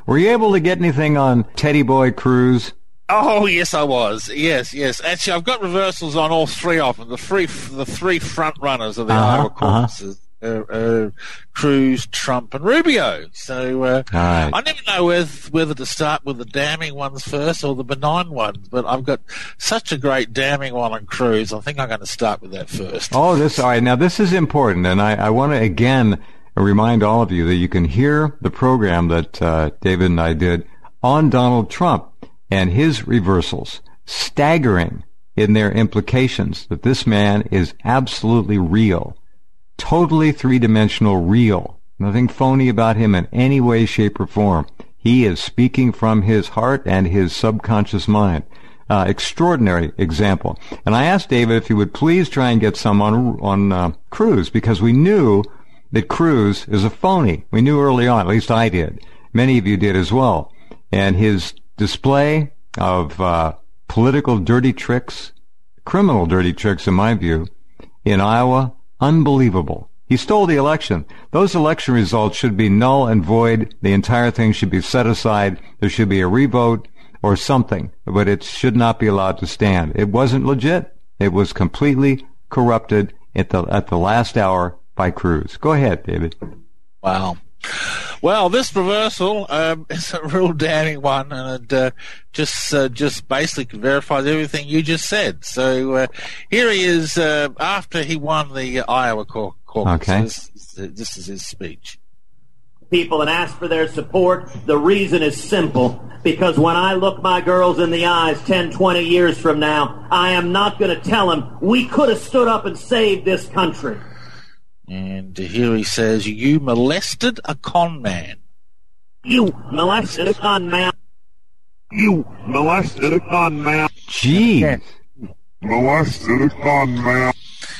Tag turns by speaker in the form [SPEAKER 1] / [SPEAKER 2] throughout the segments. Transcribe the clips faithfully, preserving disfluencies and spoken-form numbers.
[SPEAKER 1] Were you able to get anything on Teddy Boy Cruz?
[SPEAKER 2] Oh, yes, I was. Yes, yes. Actually, I've got reversals on all three of them. The three, the three front runners of the
[SPEAKER 1] uh-huh,
[SPEAKER 2] Iowa caucuses. Uh-huh. Uh, uh, Cruz, Trump, and Rubio. So uh,
[SPEAKER 1] right.
[SPEAKER 2] I never know whether, whether to start with the damning ones first or the benign ones. But I've got such a great damning one on Cruz. I think I'm going to start with that first.
[SPEAKER 1] Oh, this all right. Now this is important, and I, I want to again remind all of you that you can hear the program that uh, David and I did on Donald Trump and his reversals, staggering in their implications. That this man is absolutely real. Totally three-dimensional, real. Nothing phony about him in any way, shape, or form. He is speaking from his heart and his subconscious mind. Uh, extraordinary example. And I asked David if he would please try and get some on, on uh, Cruz, because we knew that Cruz is a phony. We knew early on, at least I did. Many of you did as well. And his display of uh, political dirty tricks, criminal dirty tricks in my view, in Iowa, unbelievable. He stole the election. Those election results should be null and void. The entire thing should be set aside. There should be a revote or something, but it should not be allowed to stand. It wasn't legit. It was completely corrupted at the at the last hour by Cruz. Go ahead, David.
[SPEAKER 2] Wow. Well, this reversal um, is a real damning one, and it uh, just uh, just basically verifies everything you just said. So uh, here he is uh, after he won the Iowa caucus.
[SPEAKER 1] Okay.
[SPEAKER 2] This, this is his speech.
[SPEAKER 3] People and ask for their support. The reason is simple, because when I look my girls in the eyes ten, twenty years from now, I am not going to tell them we could have stood up and saved this country.
[SPEAKER 2] And here he says, you molested a con man.
[SPEAKER 3] You molested a con man.
[SPEAKER 4] You molested a con man.
[SPEAKER 1] Gee.
[SPEAKER 4] Molested a con man.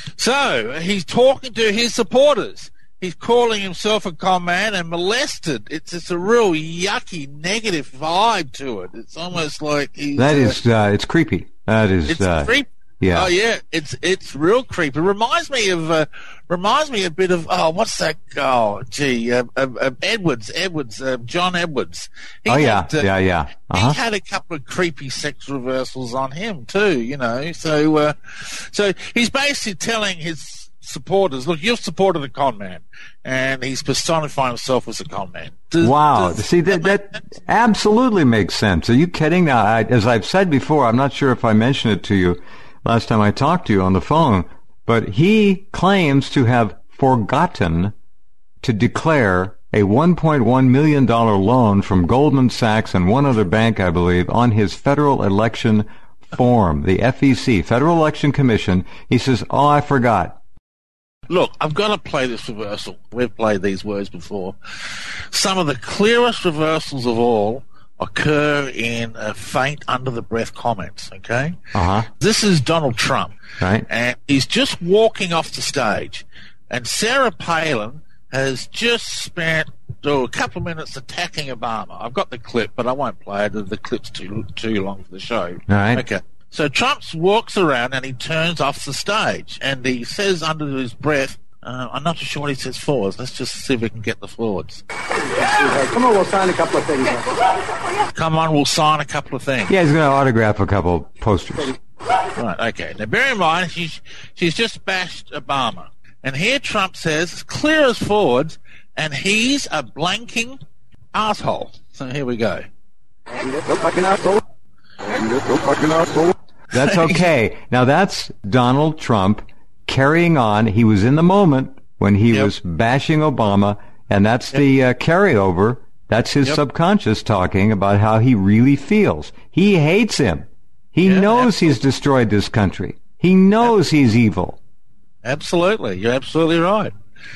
[SPEAKER 2] So, he's talking to his supporters. He's calling himself a con man and molested. It's it's a real yucky, negative vibe to it. It's almost like he's...
[SPEAKER 1] That
[SPEAKER 2] uh,
[SPEAKER 1] is, uh, it's creepy. That is...
[SPEAKER 2] It's
[SPEAKER 1] uh,
[SPEAKER 2] creepy.
[SPEAKER 1] Yeah.
[SPEAKER 2] Oh yeah, it's it's real creepy. It reminds me of uh, reminds me a bit of oh what's that? Oh gee, uh, uh, uh, Edwards, Edwards, uh, John Edwards. He
[SPEAKER 1] oh yeah,
[SPEAKER 2] had, uh,
[SPEAKER 1] yeah, yeah. Uh-huh.
[SPEAKER 2] He had a couple of creepy sex reversals on him too. You know, so uh, so he's basically telling his supporters, look, you've supported a con man, and he's personifying himself as a con man. Does,
[SPEAKER 1] wow.
[SPEAKER 2] does,
[SPEAKER 1] See, that, that absolutely makes sense. Are you kidding? Now, I, as I've said before, I'm not sure if I mentioned it to you last time I talked to you on the phone, but he claims to have forgotten to declare a one point one million dollars loan from Goldman Sachs and one other bank, I believe, on his federal election form, the F E C, Federal Election Commission. He says, oh, I forgot.
[SPEAKER 2] Look, I've got to play this reversal. We've played these words before. Some of the clearest reversals of all occur in uh, faint under-the-breath comments, okay?
[SPEAKER 1] Uh-huh.
[SPEAKER 2] This is Donald Trump.
[SPEAKER 1] Right.
[SPEAKER 2] And he's just walking off the stage. And Sarah Palin has just spent oh, a couple of minutes attacking Obama. I've got the clip, but I won't play it. The clip's too too long for the show.
[SPEAKER 1] All right.
[SPEAKER 2] Okay. So Trump walks around and he turns off the stage. And he says under his breath, Uh, I'm not too sure what he says forwards. Let's just see if we can get the forwards.
[SPEAKER 5] Come on, we'll sign a couple of things.
[SPEAKER 2] Come on, we'll sign a couple of things.
[SPEAKER 1] Yeah, he's going to autograph a couple posters.
[SPEAKER 2] Right, okay. Now, bear in mind, she's, she's just bashed Obama. And here Trump says, as clear as forwards, and he's a blanking asshole. So here we go.
[SPEAKER 5] Look like an asshole. Look like an asshole.
[SPEAKER 1] That's okay. Now, that's Donald Trump carrying on. He was in the moment when he
[SPEAKER 2] Yep.
[SPEAKER 1] was bashing Obama, and that's
[SPEAKER 2] Yep.
[SPEAKER 1] the uh, carryover. That's his
[SPEAKER 2] Yep.
[SPEAKER 1] subconscious talking about how he really feels. He hates him. He
[SPEAKER 2] Yeah,
[SPEAKER 1] knows
[SPEAKER 2] absolutely.
[SPEAKER 1] he's destroyed this country. He knows he's evil.
[SPEAKER 2] Absolutely. You're absolutely right.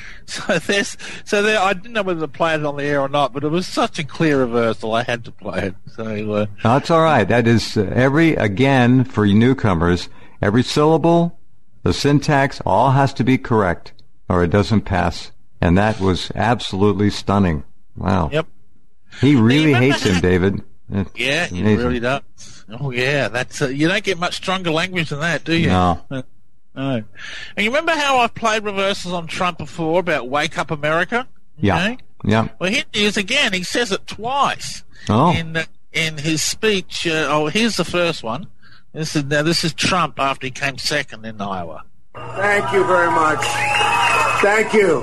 [SPEAKER 2] So there's, so there, I didn't know whether to play it on the air or not, but it was such a clear reversal, I had to play it. So, uh,
[SPEAKER 1] That's all right. That is uh, every, again, for you newcomers, every syllable, the syntax, all has to be correct, or it doesn't pass. And that was absolutely stunning. Wow.
[SPEAKER 2] yep.
[SPEAKER 1] He really
[SPEAKER 2] remember
[SPEAKER 1] hates him,
[SPEAKER 2] how-
[SPEAKER 1] David. It's
[SPEAKER 2] Yeah, he
[SPEAKER 1] amazing.
[SPEAKER 2] really does. Oh, yeah. That's, uh, you don't get much stronger language than that, do you?
[SPEAKER 1] No.
[SPEAKER 2] No. And you remember how I've played reversals on Trump before about Wake Up America?
[SPEAKER 1] Yeah.
[SPEAKER 2] Okay?
[SPEAKER 1] Yeah.
[SPEAKER 2] Well, here it is again. He says it twice
[SPEAKER 1] Oh.
[SPEAKER 2] in uh, in his speech. Uh, oh, here's the first one. This is now. This is Trump after he came second in Iowa.
[SPEAKER 6] Thank you very much. Thank you.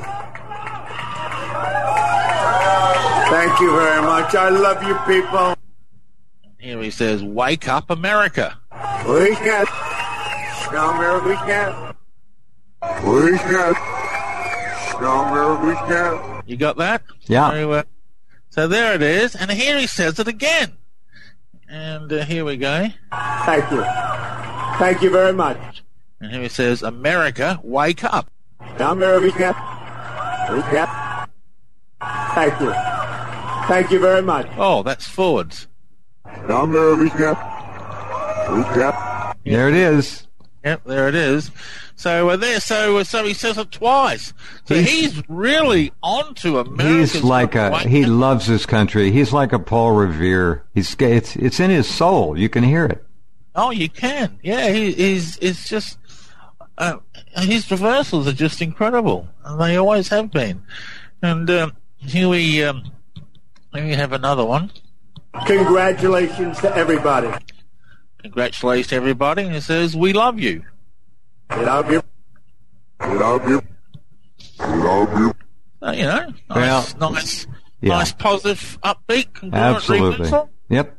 [SPEAKER 6] Thank you very much. I love you people.
[SPEAKER 2] Here he says, "Wake up, America."
[SPEAKER 6] We can. Stronger we can.
[SPEAKER 4] We can. Stronger we can.
[SPEAKER 2] You got that?
[SPEAKER 1] Yeah.
[SPEAKER 2] So, uh, so there it is, and here he says it again. And uh, here we go.
[SPEAKER 6] Thank you. Thank you very much.
[SPEAKER 2] And here he says, "America, wake up."
[SPEAKER 6] Stronger we can. We can. Thank you. Thank you very much.
[SPEAKER 2] Oh, that's forwards.
[SPEAKER 4] Stronger we can. We can.
[SPEAKER 1] There it is.
[SPEAKER 2] Yep, there it is. So uh, there, so uh, so he says it twice. So
[SPEAKER 1] He's-
[SPEAKER 2] he's, really onto America.
[SPEAKER 1] He's like a, he loves his country. He's like a Paul Revere. He's, it's, it's in his soul. You can hear it.
[SPEAKER 2] Oh, you can. Yeah, he, he's it's just uh, his reversals are just incredible, and they always have been. And um, here we um, here we have another one.
[SPEAKER 6] Congratulations to everybody.
[SPEAKER 2] Congratulations to everybody. And it says, "We love you."
[SPEAKER 6] Get out here.
[SPEAKER 4] We love you. We love you.
[SPEAKER 2] Uh, you know,
[SPEAKER 1] Well,
[SPEAKER 2] nice, nice,
[SPEAKER 1] yeah.
[SPEAKER 2] nice, positive, upbeat, congruent
[SPEAKER 1] Absolutely.
[SPEAKER 2] reversal.
[SPEAKER 1] Yep.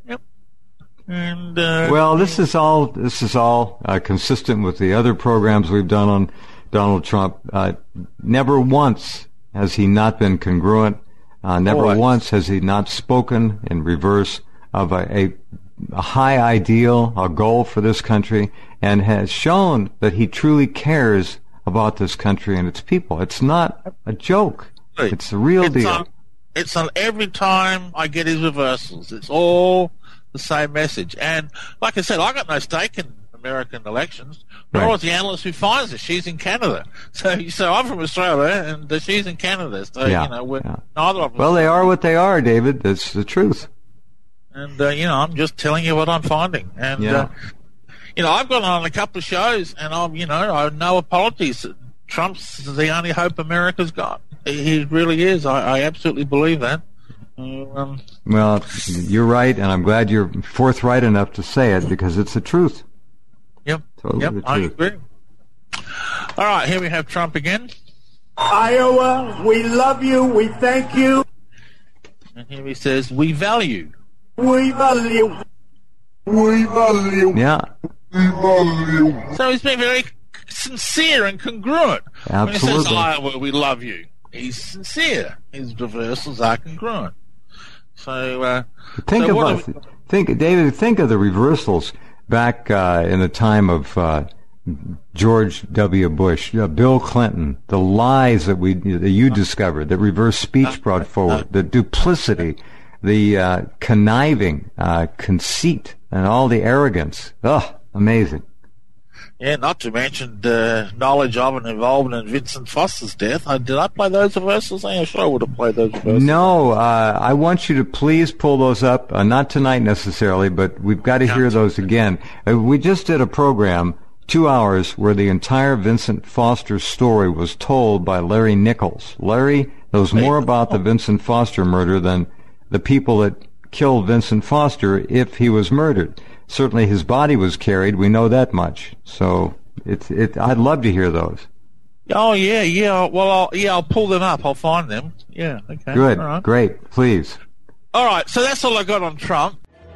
[SPEAKER 2] And uh,
[SPEAKER 1] Well, this is all, this is all uh, consistent with the other programs we've done on Donald Trump. Uh, never once has he not been congruent. Uh, never
[SPEAKER 2] Always.
[SPEAKER 1] once has he not spoken in reverse of a, a, a high ideal, a goal for this country, and has shown that he truly cares about this country and its people. It's not a joke. It's the real
[SPEAKER 2] it's
[SPEAKER 1] deal.
[SPEAKER 2] On, it's on every time I get his reversals. It's all the same message. And like I said, I got no stake in American elections. Nor
[SPEAKER 1] Right.
[SPEAKER 2] is the analyst who finds it. She's in Canada. So, so I'm from Australia, and uh, she's in Canada. So
[SPEAKER 1] Yeah,
[SPEAKER 2] you know, we're
[SPEAKER 1] yeah.
[SPEAKER 2] neither of us.
[SPEAKER 1] Well, they are what they are, David. That's the truth.
[SPEAKER 2] And uh, you know, I'm just telling you what I'm finding. And
[SPEAKER 1] Yeah.
[SPEAKER 2] uh, you know, I've gone on a couple of shows, and I'm, you know, I no apologies. Trump's the only hope America's got. He he really is. I, I absolutely believe that. Uh, um,
[SPEAKER 1] Well, you're right, and I'm glad you're forthright enough to say it because it's the truth.
[SPEAKER 2] Yep.
[SPEAKER 1] Totally
[SPEAKER 2] yep.
[SPEAKER 1] the
[SPEAKER 2] I
[SPEAKER 1] truth.
[SPEAKER 2] agree. All right, here we have Trump again,
[SPEAKER 6] Iowa, we love you. We thank you.
[SPEAKER 2] and here he says, "We value."
[SPEAKER 6] We value.
[SPEAKER 4] We value.
[SPEAKER 1] Yeah,
[SPEAKER 4] We value.
[SPEAKER 2] So he's been very sincere and congruent. When he says,
[SPEAKER 1] Absolutely.
[SPEAKER 2] "Iowa, we love you," he's sincere. His reversals are congruent. So, uh,
[SPEAKER 1] think
[SPEAKER 2] so what
[SPEAKER 1] about
[SPEAKER 2] do we-
[SPEAKER 1] think, David. Think of the reversals back uh, in the time of uh, George W. Bush, uh, Bill Clinton, the lies that we that you discovered, that reverse speech brought forward, the duplicity, the uh, conniving, uh, conceit, and all the arrogance. Ugh, amazing.
[SPEAKER 2] Yeah, not to mention the knowledge of and involvement in Vincent Foster's death. Uh, did I play those reversals? I'm sure I would have played those reversals.
[SPEAKER 1] No, uh, I want you to please pull those up. Uh, not tonight necessarily, but we've got to hear those again. Uh, we just did a program, two hours, where the entire Vincent Foster story was told by Larry Nichols. Larry knows more about the Vincent Foster murder than the people that killed Vincent Foster if he was murdered. Certainly his body was carried. We know that much. So it's it. I'd love to hear those.
[SPEAKER 2] Oh, yeah, yeah. Well, I'll, yeah, I'll pull them up. I'll find them. Yeah, okay.
[SPEAKER 1] Good,
[SPEAKER 2] All right.
[SPEAKER 1] great, please.
[SPEAKER 2] All right, so that's all I got on Trump.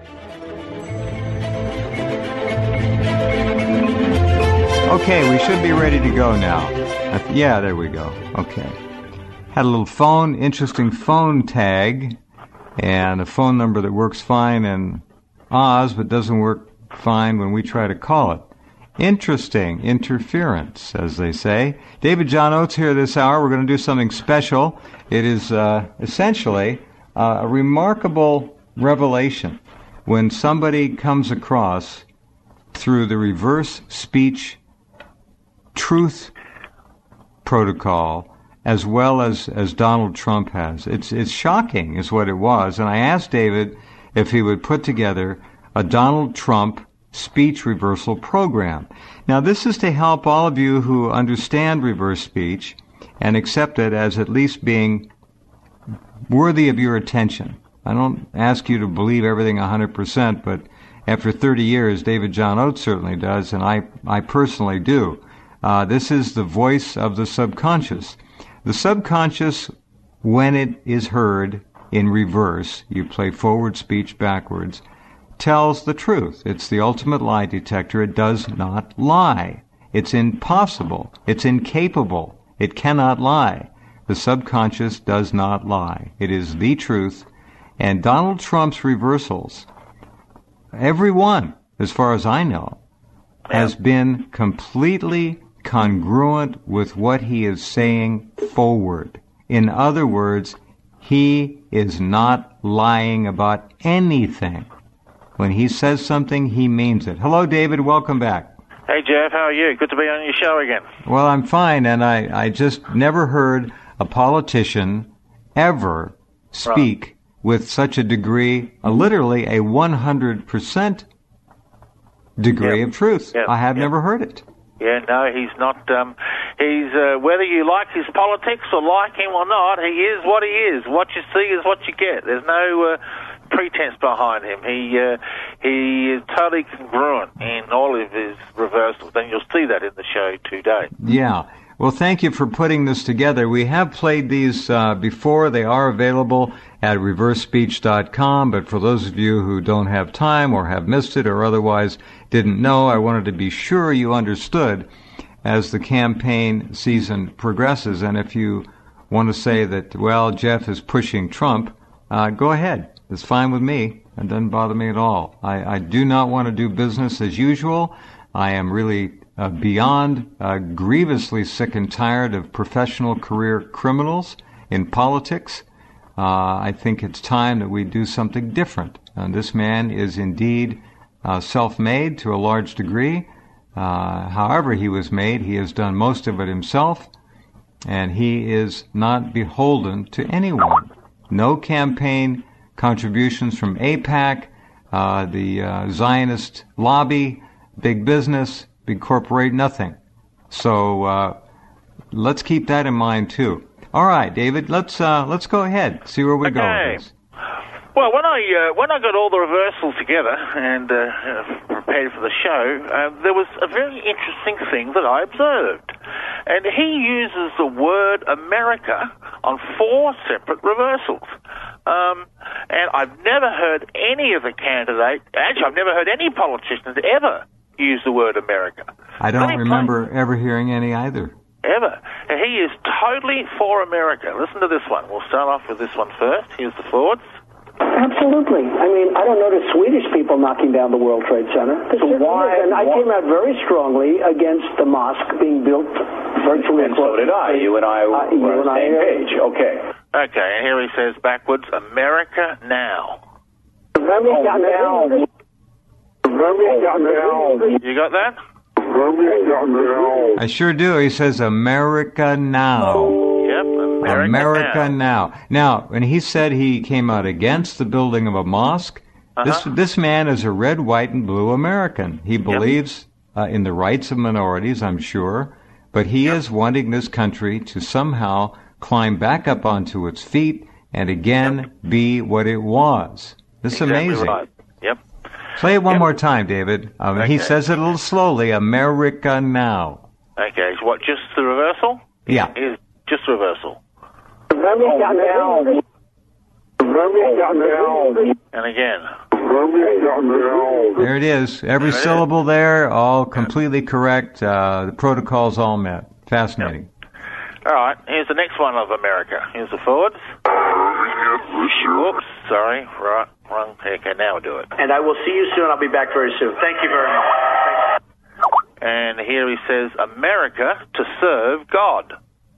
[SPEAKER 1] Okay, we should be ready to go now. Uh, yeah, there we go. Okay. Had a little phone, interesting phone tag, and a phone number that works fine in Oz, but doesn't work fine when we try to call it. Interesting interference, as they say. David John Oates here this hour. We're going to do something special. It is uh, essentially uh, a remarkable revelation when somebody comes across through the reverse speech truth protocol as well as, as Donald Trump has. It's it's shocking is what it was. And I asked David if he would put together a Donald Trump speech reversal program. Now, this is to help all of you who understand reverse speech and accept it as at least being worthy of your attention. I don't ask you to believe everything one hundred percent, but after thirty years, David John Oates certainly does, and I, I personally do. Uh, this is the voice of the subconscious. The subconscious, when it is heard in reverse, you play forward speech backwards, tells the truth. It's the ultimate lie detector. It does not lie. It's impossible. It's incapable. It cannot lie. The subconscious does not lie. It is the truth. And Donald Trump's reversals, every one, as far as I know, has been completely congruent with what he is saying forward. In other words, he is not lying about anything. When he says something, he means it. Hello, David. Welcome back.
[SPEAKER 7] Hey, Jeff. How are you? Good to be on your show again.
[SPEAKER 1] Well, I'm fine, and I, I just never heard a politician ever speak right. with such a degree, uh, literally a one hundred percent degree yep. of truth. Yep. I have yep. never heard it.
[SPEAKER 7] Yeah, no, he's not. Um, he's uh, whether you like his politics or like him or not, he is what he is. What you see is what you get. There's no uh, pretense behind him. He uh, he is totally congruent in all of his reversals, and you'll see that in the show today.
[SPEAKER 1] Yeah. Well, thank you for putting this together. We have played these uh, before. They are available at reverse speech dot com, but for those of you who don't have time or have missed it or otherwise didn't know, I wanted to be sure you understood as the campaign season progresses. And if you want to say that, well, Jeff is pushing Trump, uh, go ahead. It's fine with me. It doesn't bother me at all. I, I do not want to do business as usual. I am really uh, beyond uh, grievously sick and tired of professional career criminals in politics. Uh, I think it's time that we do something different. And this man is indeed uh, self-made to a large degree. Uh, however he was made, he has done most of it himself, and he is not beholden to anyone. No campaign contributions from AIPAC, uh, the uh, Zionist lobby, big business, big corporate, nothing. So uh, let's keep that in mind too. All right, David, let's uh, let's go ahead, see where we
[SPEAKER 7] okay.
[SPEAKER 1] go with this.
[SPEAKER 7] Well, when I uh, when I got all the reversals together and uh, prepared for the show, uh, there was a very interesting thing that I observed, and he uses the word America on four separate reversals. Um, and I've never heard any of the candidates, actually I've never heard any politicians ever use the word America.
[SPEAKER 1] I don't remember play. ever hearing any either.
[SPEAKER 7] Ever. And he is totally for America. Listen to this one. We'll start off with this one first. Here's the forwards.
[SPEAKER 8] Absolutely. I mean, I don't notice Swedish people knocking down the World Trade Center. So why? And I why? came out very strongly against the mosque being built virtually.
[SPEAKER 9] And so did I. You and I were uh, on the same I, page. Okay.
[SPEAKER 7] Okay, and here he says backwards, America now.
[SPEAKER 8] America now.
[SPEAKER 7] America now. You got that?
[SPEAKER 9] America now.
[SPEAKER 1] I sure do. He says America now.
[SPEAKER 7] Yep, America,
[SPEAKER 1] America
[SPEAKER 7] now.
[SPEAKER 1] now. Now, when he said he came out against the building of a mosque, uh-huh. this this man is a red, white, and blue American. He believes yep. uh, in the rights of minorities, I'm sure, but he yep. is wanting this country to somehow climb back up onto its feet and again yep. be what it was. This is
[SPEAKER 7] exactly
[SPEAKER 1] amazing.
[SPEAKER 7] Right. Yep.
[SPEAKER 1] Play it one
[SPEAKER 7] yep.
[SPEAKER 1] more time, David. Um,
[SPEAKER 7] okay.
[SPEAKER 1] He says it a little slowly. America now.
[SPEAKER 7] Okay, so what, just the reversal?
[SPEAKER 1] Yeah.
[SPEAKER 7] Here's just reversal.
[SPEAKER 8] America now.
[SPEAKER 9] America now.
[SPEAKER 7] And again.
[SPEAKER 9] America now.
[SPEAKER 1] There it is. Every there syllable is. there, all completely correct. Uh, the protocol's all met. Fascinating.
[SPEAKER 7] Yep. All right, here's the next one of America. Here's the forwards. Oops, sorry. Right, wrong. Okay, now we'll do it.
[SPEAKER 10] And I will see you soon. I'll be back very soon. Thank you very much.
[SPEAKER 7] And here he says, America to serve God.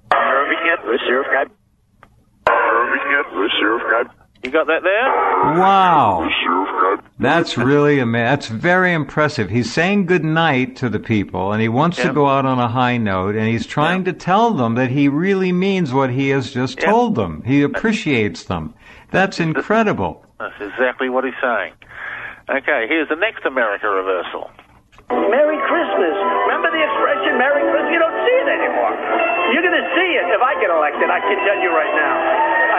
[SPEAKER 7] You got that there?
[SPEAKER 1] Wow. That's really amazing. That's very impressive. He's saying good night to the people, and he wants yep. to go out on a high note, and he's trying yep. to tell them that he really means what he has just yep. told them. He appreciates them. That's incredible.
[SPEAKER 7] That's exactly what he's saying. Okay, here's the next America reversal.
[SPEAKER 10] Merry Christmas. Remember the expression, Merry Christmas? You don't see it anymore. You're going to see it if I get elected, I can tell you right now. I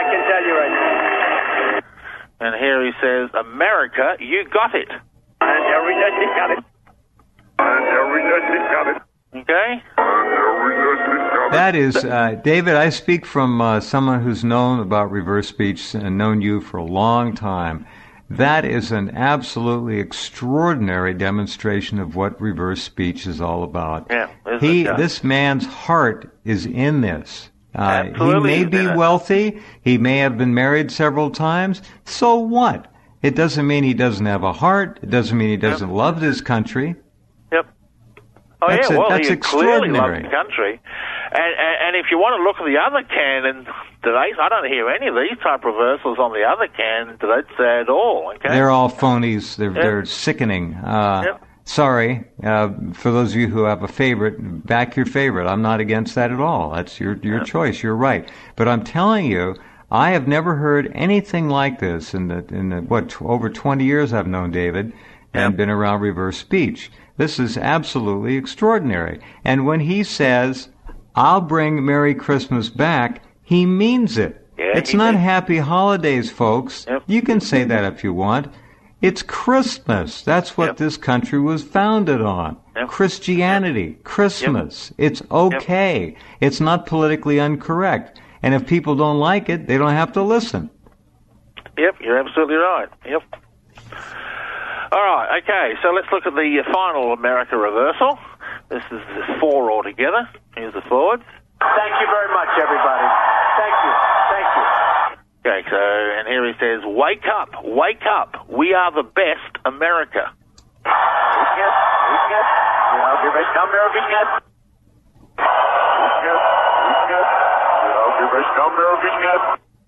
[SPEAKER 10] can tell you right now.
[SPEAKER 7] And here he says, America, you got it.
[SPEAKER 10] And every day you got it.
[SPEAKER 4] And every day you got it.
[SPEAKER 7] Okay?
[SPEAKER 4] And every day you got it.
[SPEAKER 1] That is, uh, David, I speak from uh, someone who's known about reverse speech and known you for a long time. That is an absolutely extraordinary demonstration of what reverse speech is all about.
[SPEAKER 7] Yeah,
[SPEAKER 1] he,
[SPEAKER 7] it,
[SPEAKER 1] this man's heart is in this. Uh, he
[SPEAKER 7] Absolutely
[SPEAKER 1] may be wealthy. He may have been married several times. So what? It doesn't mean he doesn't have a heart. It doesn't mean he doesn't yep. love his country.
[SPEAKER 7] Yep. Oh,
[SPEAKER 1] that's
[SPEAKER 7] yeah,
[SPEAKER 1] a,
[SPEAKER 7] well,
[SPEAKER 1] that's
[SPEAKER 7] he clearly
[SPEAKER 1] extraordinary.
[SPEAKER 7] loves the country. And, and, and if you want to look at the other candidates, I don't hear any of these type reversals on the other candidates at all. Okay?
[SPEAKER 1] They're all phonies. They're,
[SPEAKER 7] yep.
[SPEAKER 1] they're sickening. Uh,
[SPEAKER 7] yep.
[SPEAKER 1] Sorry, uh, for those of you who have a favorite, back your favorite. I'm not against that at all. That's your your yep. choice. You're right. But I'm telling you, I have never heard anything like this in the in the what over twenty years I've known David and yep. been around reverse speech. This is absolutely extraordinary. And when he says, "I'll bring Merry Christmas back," he means it.
[SPEAKER 7] Yeah,
[SPEAKER 1] it's not
[SPEAKER 7] did.
[SPEAKER 1] Happy Holidays, folks.
[SPEAKER 7] Yep.
[SPEAKER 1] You can say that if you want. It's Christmas. That's what
[SPEAKER 7] yep.
[SPEAKER 1] this country was founded on.
[SPEAKER 7] Yep.
[SPEAKER 1] Christianity,
[SPEAKER 7] yep.
[SPEAKER 1] Christmas. Yep. It's okay. Yep. It's not politically incorrect. And if people don't like it, they don't have to listen.
[SPEAKER 7] Yep, you're absolutely right. Yep. All right, okay, so let's look at the final America reversal. This is four altogether. Here's the forwards.
[SPEAKER 10] Thank you very much, everybody. Thank you. Thank you.
[SPEAKER 7] Okay, so, and here he says, wake up, wake up. We are the best America.
[SPEAKER 10] Weakness, weakness. You know, give us some weakness.
[SPEAKER 4] Weakness, weakness. You know, give us some weakness.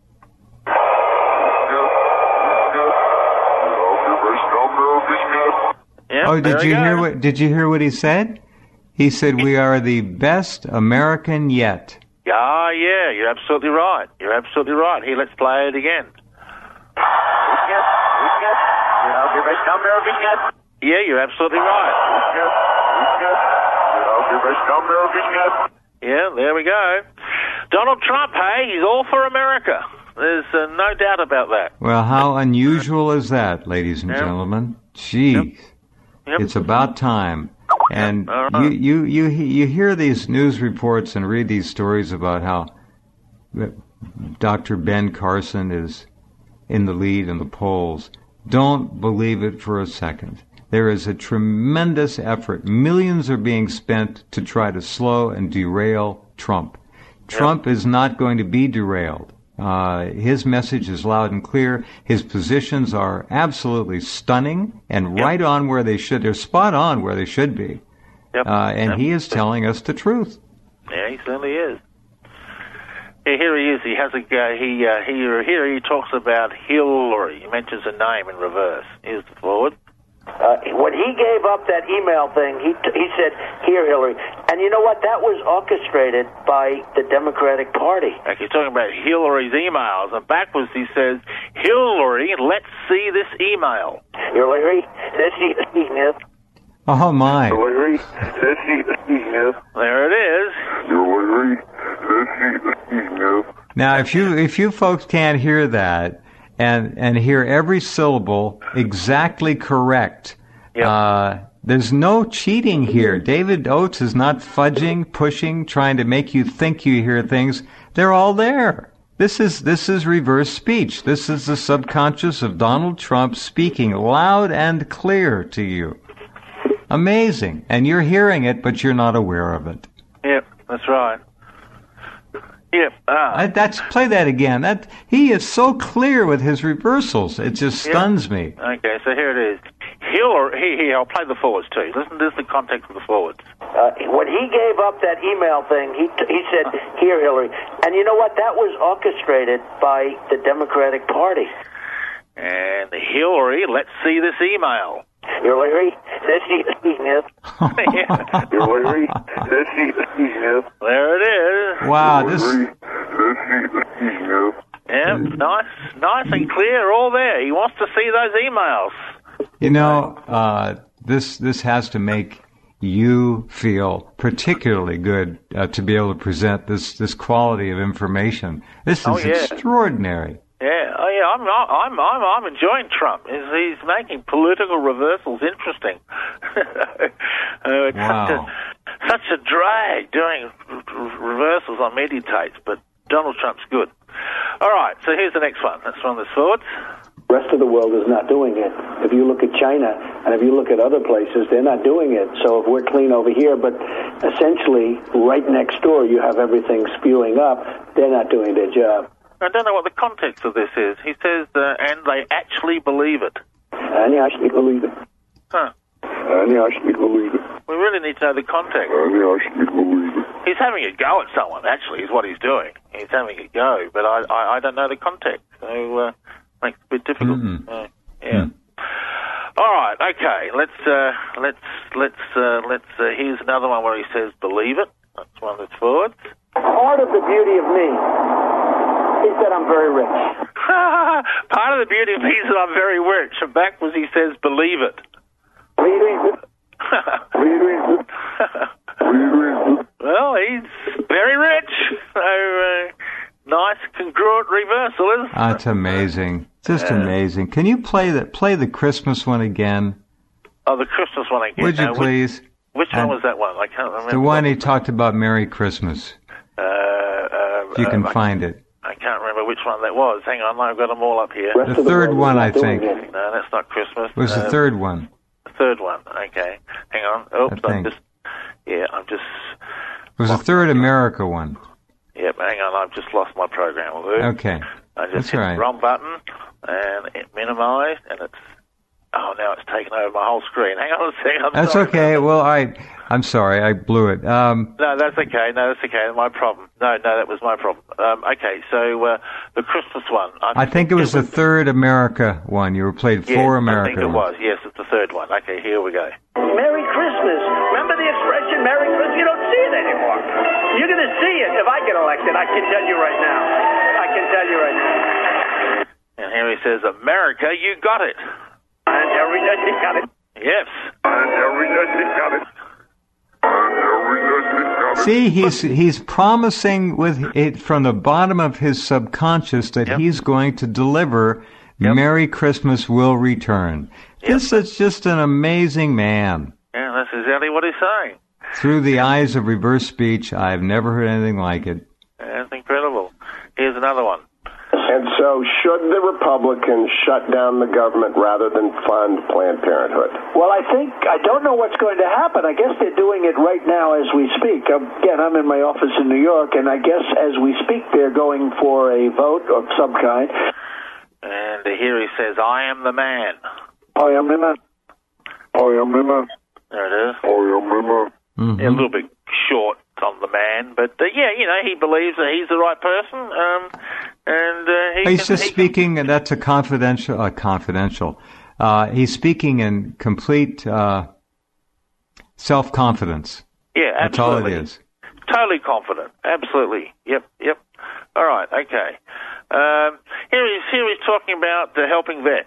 [SPEAKER 7] Yep,
[SPEAKER 1] oh, did you
[SPEAKER 7] go.
[SPEAKER 1] hear what? Did you hear what he said? He said, "We are the best American yet."
[SPEAKER 7] Ah, yeah, you're absolutely right. You're absolutely right. Here, let's play it again.
[SPEAKER 10] Weakness, weakness. You know, give us some weakness.
[SPEAKER 7] Yeah, you're absolutely right.
[SPEAKER 4] Weakness, weakness. You know, give us some weakness.
[SPEAKER 7] Yeah, there we go. Donald Trump, hey, he's all for America. There's uh, no doubt about that.
[SPEAKER 1] Well, how unusual is that, ladies and
[SPEAKER 7] yep.
[SPEAKER 1] gentlemen? Jeez.
[SPEAKER 7] Yep. Yep.
[SPEAKER 1] It's about time. And
[SPEAKER 7] yep. right.
[SPEAKER 1] you, you, you, you hear these news reports and read these stories about how Doctor Ben Carson is in the lead in the polls. Don't believe it for a second. There is a tremendous effort. Millions are being spent to try to slow and derail Trump. Trump yep. is not going to be derailed. Uh, his message is loud and clear. His positions are absolutely stunning and yep. right on where they should. They're spot on where they should be.
[SPEAKER 7] Yep.
[SPEAKER 1] Uh, and
[SPEAKER 7] yep.
[SPEAKER 1] he is telling us the truth.
[SPEAKER 7] Yeah, he certainly is. Yeah, here he is. He has a uh, he uh, here here he talks about Hillary. He mentions a name in reverse. Here's the forward.
[SPEAKER 10] Uh, when he gave up that email thing, he t- he said, "Here, Hillary," and you know what? That was orchestrated by the Democratic Party.
[SPEAKER 7] Like he's talking about Hillary's emails, and backwards he says, "Hillary, let's see this email."
[SPEAKER 10] Hillary, let's see this email.
[SPEAKER 1] Oh my!
[SPEAKER 4] Hillary, let's see this email.
[SPEAKER 7] There it is.
[SPEAKER 4] Hillary, let's see this email.
[SPEAKER 1] Now, if you if you folks can't hear that. And and hear every syllable exactly correct.
[SPEAKER 7] Yep.
[SPEAKER 1] Uh, there's no cheating here. David Oates is not fudging, pushing, trying to make you think you hear things. They're all there. This is this is reverse speech. This is the subconscious of Donald Trump speaking loud and clear to you. Amazing. And you're hearing it, but you're not aware of it.
[SPEAKER 7] Yep, that's right. Yep. Ah.
[SPEAKER 1] I, that's play that again. That he is so clear with his reversals. It just stuns
[SPEAKER 7] yep.
[SPEAKER 1] me.
[SPEAKER 7] Okay, so here it is. Hillary. Here, here. I'll play the forwards too. Listen, this is the context of the forwards.
[SPEAKER 10] Uh, when he gave up that email thing, he t- he said, "Here, Hillary," and you know what? That was orchestrated by the Democratic Party.
[SPEAKER 7] And Hillary, let's see this email.
[SPEAKER 10] Hillary, let's see this email.
[SPEAKER 4] Hillary, let's see this email.
[SPEAKER 7] There it is.
[SPEAKER 1] Wow, this.
[SPEAKER 4] Hillary, let's see this email.
[SPEAKER 7] Yeah, nice, nice and clear, all there. He wants to see those emails.
[SPEAKER 1] You know, uh, this this has to make you feel particularly good uh, to be able to present this, this quality of information. This is
[SPEAKER 7] Oh, yeah.
[SPEAKER 1] extraordinary.
[SPEAKER 7] Yeah, oh yeah, I'm I'm I'm I'm enjoying Trump. He's, he's making political reversals interesting. uh, it's
[SPEAKER 1] Wow.
[SPEAKER 7] such a such a drag doing r- reversals on media tapes, but Donald Trump's good. All right, so here's the next one. Let's run this forward.
[SPEAKER 8] The rest of the world is not doing it. If you look at China and if you look at other places, they're not doing it. So if we're clean over here, but essentially right next door you have everything spewing up, they're not doing their job.
[SPEAKER 7] I don't know what the context of this is. He says, uh, and they actually believe it.
[SPEAKER 8] And they actually believe it.
[SPEAKER 7] Huh.
[SPEAKER 4] And they actually believe it.
[SPEAKER 7] We really need to know the context.
[SPEAKER 4] And they actually believe it.
[SPEAKER 7] He's having a go at someone, actually, is what he's doing. He's having a go, but I, I, I don't know the context, so uh, makes it a bit difficult.
[SPEAKER 1] Mm-hmm.
[SPEAKER 7] Uh, yeah. Mm. All right, okay. Let's uh, let's let's uh, let's. Uh, here's another one where he says, "Believe it." That's one that's forward.
[SPEAKER 8] Part of the beauty of me is that I'm very rich.
[SPEAKER 7] Part of the beauty of me is that I'm very rich. And backwards he says, "Believe it." Well, he's very rich. So, uh, nice, congruent reversal, isn't it?
[SPEAKER 1] That's amazing. Just
[SPEAKER 7] Yeah.
[SPEAKER 1] amazing. Can you play the play the Christmas one again?
[SPEAKER 7] Oh, the Christmas one again.
[SPEAKER 1] Would you
[SPEAKER 7] Uh,
[SPEAKER 1] please?
[SPEAKER 7] Which, which one
[SPEAKER 1] And
[SPEAKER 7] was that one? I can't remember.
[SPEAKER 1] The one he talked about Merry Christmas.
[SPEAKER 7] Uh, uh,
[SPEAKER 1] If you can
[SPEAKER 7] uh, I,
[SPEAKER 1] find it.
[SPEAKER 7] I can't remember which one that was. Hang on, I've got them all up here.
[SPEAKER 1] The third one, I think.
[SPEAKER 7] No, that's not Christmas.
[SPEAKER 1] It was the
[SPEAKER 7] Uh,
[SPEAKER 1] third one.
[SPEAKER 7] The third one. Okay. Hang on. Oops,
[SPEAKER 1] I
[SPEAKER 7] I'm
[SPEAKER 1] think.
[SPEAKER 7] just. Yeah, I'm just.
[SPEAKER 1] It was the third America one.
[SPEAKER 7] Yep, hang on, I've just lost my program. Will do.
[SPEAKER 1] Okay.
[SPEAKER 7] I just
[SPEAKER 1] That's
[SPEAKER 7] hit
[SPEAKER 1] right.
[SPEAKER 7] the wrong button, and it minimized, and it's, oh, now it's taken over my whole screen. Hang on a second. I'm
[SPEAKER 1] That's
[SPEAKER 7] sorry.
[SPEAKER 1] okay. Well, I, I'm sorry. I blew it. Um,
[SPEAKER 7] No, that's okay. No, that's okay. My problem. No, no, that was my problem. Um, okay, so uh, the Christmas one.
[SPEAKER 1] I think it was the third America one. You were played
[SPEAKER 7] yes,
[SPEAKER 1] for
[SPEAKER 7] I
[SPEAKER 1] America.
[SPEAKER 7] think it was. Yes, it's the third one. Okay, here we go.
[SPEAKER 10] Merry Christmas. Remember the expression Merry Christmas? You don't see it anymore. You're going to see it if I get elected. I can tell you right now. I can tell you right now.
[SPEAKER 7] And here he says, America, you got it.
[SPEAKER 10] And every day you got it.
[SPEAKER 7] Yes.
[SPEAKER 4] And every day you got it. And every day you got it.
[SPEAKER 1] See, he's he's promising with it from the bottom of his subconscious that
[SPEAKER 7] Yep.
[SPEAKER 1] he's going to deliver.
[SPEAKER 7] Yep.
[SPEAKER 1] Merry Christmas will return.
[SPEAKER 7] Yep.
[SPEAKER 1] This is just an amazing man.
[SPEAKER 7] Yeah, that's exactly what he's saying.
[SPEAKER 1] Through the eyes of reverse speech, I've never heard anything like it.
[SPEAKER 7] That's incredible. Here's another one.
[SPEAKER 11] And so should the Republicans shut down the government rather than fund Planned Parenthood?
[SPEAKER 8] Well, I think, I don't know what's going to happen. I guess they're doing it right now as we speak. Again, I'm in my office in New York, and I guess as we speak, they're going for a vote of some kind.
[SPEAKER 7] And here he says, I am the man.
[SPEAKER 8] I am the man.
[SPEAKER 4] I am the man.
[SPEAKER 7] There it is.
[SPEAKER 4] I am the man.
[SPEAKER 1] Mm-hmm.
[SPEAKER 7] Yeah, a little bit short on the man, but uh, yeah, you know, he believes that he's the right person, um, and uh, he
[SPEAKER 1] He's
[SPEAKER 7] can,
[SPEAKER 1] just
[SPEAKER 7] he
[SPEAKER 1] speaking, and that's a confidential. Uh, confidential. Uh, he's speaking in complete uh, self-confidence.
[SPEAKER 7] Can, yeah,
[SPEAKER 1] That's all
[SPEAKER 7] absolutely.
[SPEAKER 1] it is.
[SPEAKER 7] Totally confident. Absolutely. Yep, yep. All right, okay. Um, here he's here he's talking about uh, helping vets.